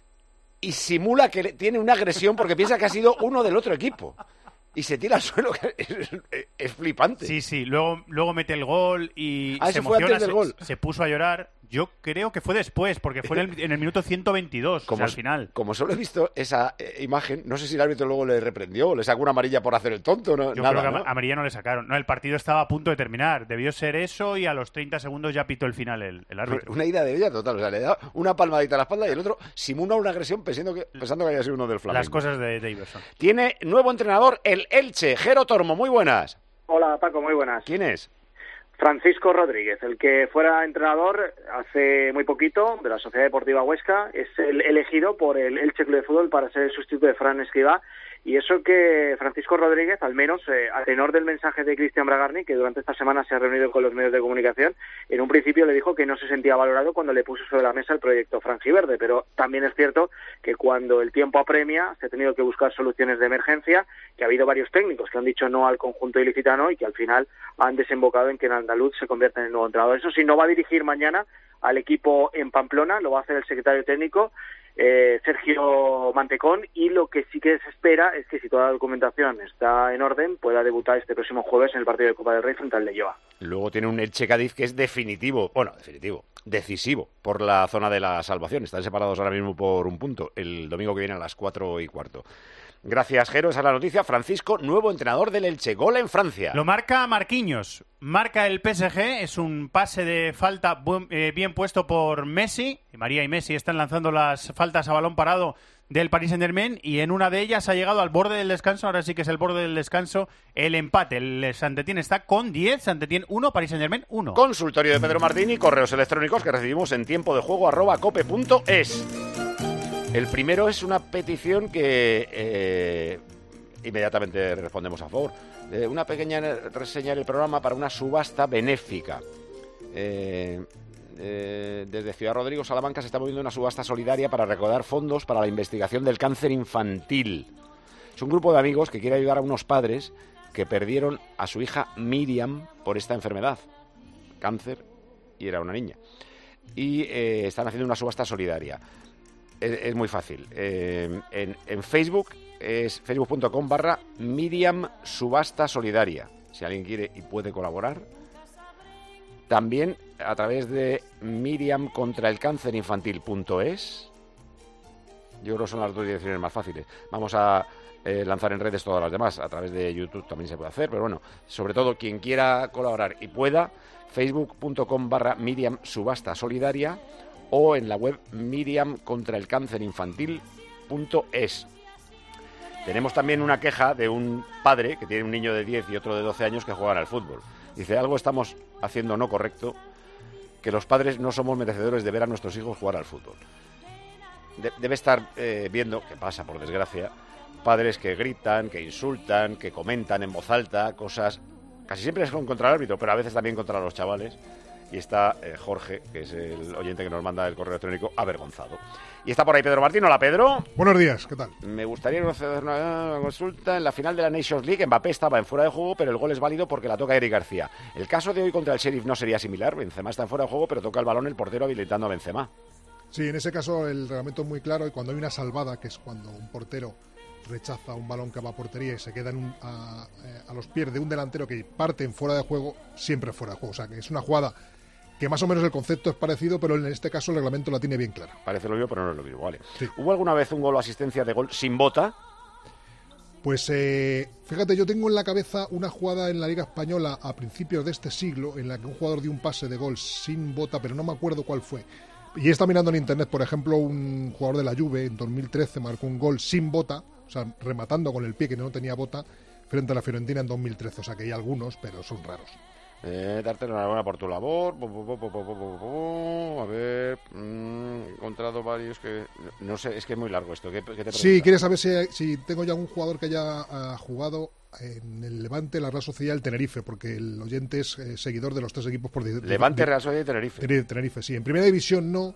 Y simula que tiene una agresión porque piensa que ha sido uno del otro equipo. Y se tira al suelo, es, es, es flipante. Sí, sí, luego, luego mete el gol y ah, se fue emociona, antes del se, gol. se puso a llorar. Yo creo que fue después, porque fue en el, en el minuto ciento veintidós, como, o sea, al final. Como solo he visto esa eh, imagen, no sé si el árbitro luego le reprendió o le sacó una amarilla por hacer el tonto. No, Yo nada, creo que ¿no? amarilla no le sacaron. No, el partido estaba a punto de terminar. Debió ser eso y a los treinta segundos ya pitó el final el, el árbitro. Una ida de olla total. O sea, le da una palmadita a la espalda y el otro simula una agresión pensando que, pensando que haya sido uno del Flamengo. Las cosas de Daverson. Tiene nuevo entrenador el Elche, Jero Tormo. Muy buenas. Hola, Paco, muy buenas. ¿Quién es? Francisco Rodríguez, el que fuera entrenador hace muy poquito de la Sociedad Deportiva Huesca, es el elegido por el Elche Club de Fútbol para ser el sustituto de Fran Escribá. Y eso que Francisco Rodríguez, al menos eh, a tenor del mensaje de Cristian Bragarni, que durante esta semana se ha reunido con los medios de comunicación, en un principio le dijo que no se sentía valorado cuando le puso sobre la mesa el proyecto franjiverde, pero también es cierto que cuando el tiempo apremia se ha tenido que buscar soluciones de emergencia, que ha habido varios técnicos que han dicho no al conjunto ilicitano y que al final han desembocado en que en andaluz se convierta en el nuevo entrenador. Eso sí, no va a dirigir mañana al equipo en Pamplona, lo va a hacer el secretario técnico Eh, Sergio Mantecón, y lo que sí que se espera es que si toda la documentación está en orden pueda debutar este próximo jueves en el partido de Copa del Rey frente al Leyoa. Luego tiene un Elche Cádiz que es definitivo, bueno, definitivo, decisivo por la zona de la salvación. Están separados ahora mismo por un punto, el domingo que viene a las cuatro y cuarto. Gracias, Jero, esa es la noticia. Francisco, nuevo entrenador del Elche, gol en Francia. Lo marca Marquinhos, marca el P S G, es un pase de falta buen, eh, bien puesto por Messi. María y Messi están lanzando las faltas a balón parado del Paris Saint-Germain y en una de ellas ha llegado al borde del descanso, ahora sí que es el borde del descanso, el empate. El Saint-Étienne está con diez, Saint-Étienne uno, Paris Saint-Germain uno. Consultorio de Pedro Martín y correos electrónicos que recibimos en tiempo de juego arroba cope punto es. El primero es una petición que eh, inmediatamente respondemos a favor. Eh, una pequeña reseña del programa para una subasta benéfica. Eh, eh, desde Ciudad Rodrigo, Salamanca, se está moviendo una subasta solidaria para recaudar fondos para la investigación del cáncer infantil. Es un grupo de amigos que quiere ayudar a unos padres que perdieron a su hija Miriam por esta enfermedad. Cáncer, y era una niña. Y eh, están haciendo una subasta solidaria. Es muy fácil. Eh, en, en Facebook es facebook punto com barra Miriam Subasta Solidaria. Si alguien quiere y puede colaborar. También a través de Miriam contra el cáncer infantil punto es. Yo creo que son las dos direcciones más fáciles. Vamos a eh, lanzar en redes todas las demás. A través de YouTube también se puede hacer, pero bueno, sobre todo quien quiera colaborar y pueda, facebook.com barra Miriam Subasta Solidaria o en la web Miriam contra el cáncer infantil punto es. Tenemos también una queja de un padre que tiene un niño de diez y otro de doce años que juegan al fútbol. Dice, algo estamos haciendo no correcto, que los padres no somos merecedores de ver a nuestros hijos jugar al fútbol. De- debe estar eh, viendo, que pasa por desgracia, padres que gritan, que insultan, que comentan en voz alta cosas, casi siempre son contra el árbitro, pero a veces también contra los chavales. Y está eh, Jorge, que es el oyente que nos manda el correo electrónico, avergonzado. Y está por ahí Pedro Martín. Hola, Pedro. Buenos días, ¿qué tal? Me gustaría hacer una consulta. En la final de la Nations League, Mbappé estaba en fuera de juego, pero el gol es válido porque la toca Eric García. ¿El caso de hoy contra el Sheriff no sería similar? Benzema está en fuera de juego, pero toca el balón el portero habilitando a Benzema. Sí, en ese caso el reglamento es muy claro y cuando hay una salvada, que es cuando un portero rechaza un balón que va a portería y se queda en un, a, a los pies de un delantero que parte en fuera de juego, siempre fuera de juego. O sea, que es una jugada que más o menos el concepto es parecido, pero en este caso el reglamento la tiene bien clara. Parece lo mismo, pero no es lo mismo, vale. Sí. ¿Hubo alguna vez un gol o asistencia de gol sin bota? Pues eh, fíjate, yo tengo en la cabeza una jugada en la Liga Española a principios de este siglo en la que un jugador dio un pase de gol sin bota, pero no me acuerdo cuál fue. Y he estado mirando en internet, por ejemplo, un jugador de la Juve en dos mil trece marcó un gol sin bota, o sea, rematando con el pie que no tenía bota, frente a la Fiorentina en dos mil trece. O sea, que hay algunos, pero son raros. Eh, darte enhorabuena por tu labor. Po, po, po, po, po, po, po. A ver, mmm, he encontrado varios que... No sé, es que es muy largo esto. ¿Qué, qué te pregunta? Sí, ¿quieres saber si, si tengo ya algún jugador que haya uh, jugado en el Levante, la Real Sociedad y el Tenerife? Porque el oyente es eh, seguidor de los tres equipos por... Levante, de, Real Sociedad y Tenerife. Tenerife, sí. En primera división no.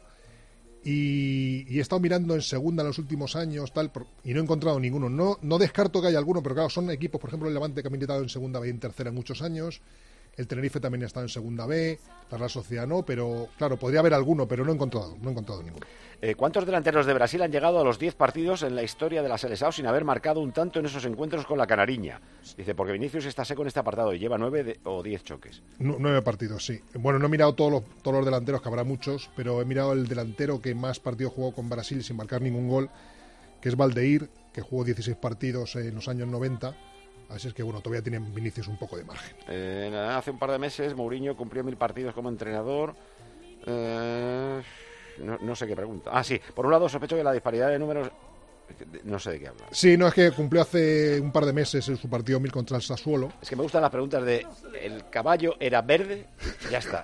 Y, y he estado mirando en segunda en los últimos años, tal, por, y no he encontrado ninguno. No, no descarto que haya alguno, pero claro, son equipos, por ejemplo, el Levante que ha militado en segunda B y en tercera muchos años. El Tenerife también ha estado en segunda B, la Real Sociedad no, pero claro, podría haber alguno, pero no he encontrado, no he encontrado ninguno. Eh, ¿Cuántos delanteros de Brasil han llegado a los diez partidos en la historia de la Seleção sin haber marcado un tanto en esos encuentros con la Canariña? Dice, porque Vinicius está seco en este apartado y lleva nueve de, o diez choques. No, nueve partidos, sí. Bueno, no he mirado todos los, todos los delanteros, que habrá muchos, pero he mirado el delantero que más partidos jugó con Brasil sin marcar ningún gol, que es Valdeir, que jugó dieciséis partidos en los años noventa. Así es que, bueno, todavía tienen Vinicius un poco de margen. Eh, hace un par de meses Mourinho cumplió mil partidos como entrenador. Eh, no, no sé qué pregunta. Ah, sí. Por un lado, sospecho que la disparidad de números... No sé de qué habla. Sí, no, es que cumplió hace un par de meses en su partido mil contra el Sassuolo. Es que me gustan las preguntas de... ¿El caballo era verde? Ya está.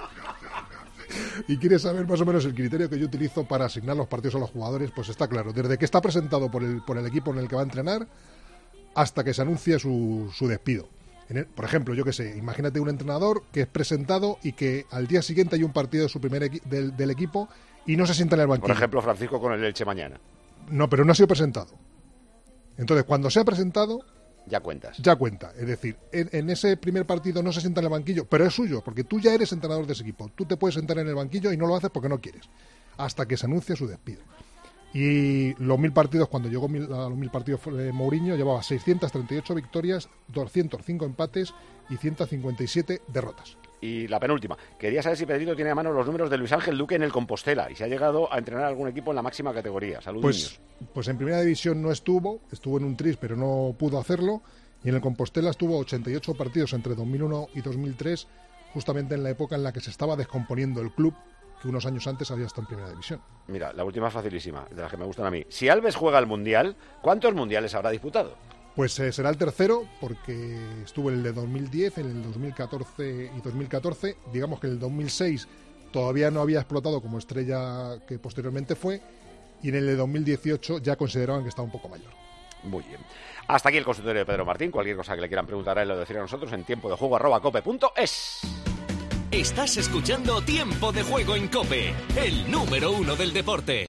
Y quieres saber más o menos el criterio que yo utilizo para asignar los partidos a los jugadores, pues está claro. Desde que está presentado por el, por el equipo en el que va a entrenar hasta que se anuncie su, su despido. En el, por ejemplo, yo qué sé, imagínate un entrenador que es presentado y que al día siguiente hay un partido de su primer equi del, del equipo y no se sienta en el banquillo. Por ejemplo, Francisco con el Elche mañana. No, pero no ha sido presentado. Entonces, cuando se ha presentado... Ya cuentas. Ya cuenta. Es decir, en, en ese primer partido no se sienta en el banquillo, pero es suyo, porque tú ya eres entrenador de ese equipo. Tú te puedes sentar en el banquillo y no lo haces porque no quieres, hasta que se anuncie su despido. Y los mil partidos, cuando llegó mil, a los mil partidos eh, Mourinho, llevaba seiscientas treinta y ocho victorias, doscientos cinco empates y ciento cincuenta y siete derrotas. Y la penúltima, quería saber si Pedrito tiene a mano los números de Luis Ángel Duque en el Compostela y si ha llegado a entrenar a algún equipo en la máxima categoría. Saludos, pues, niños. Pues en primera división no estuvo, estuvo en un tris pero no pudo hacerlo, y en el Compostela estuvo ochenta y ocho partidos entre dos mil uno y dos mil tres, justamente en la época en la que se estaba descomponiendo el club, que unos años antes había estado en primera división. Mira, la última es facilísima, de las que me gustan a mí. Si Alves juega al Mundial, ¿cuántos Mundiales habrá disputado? Pues eh, será el tercero, porque estuvo en el de dos mil diez, en el dos mil catorce y dos mil catorce. Digamos que en el dos mil seis todavía no había explotado como estrella que posteriormente fue, y en el de dos mil dieciocho ya consideraban que estaba un poco mayor. Muy bien. Hasta aquí el consultorio de Pedro Martín. Cualquier cosa que le quieran preguntar a él lo decir a nosotros en tiempo de juego arroba cope punto es. Estás escuchando Tiempo de Juego en COPE, el número uno del deporte.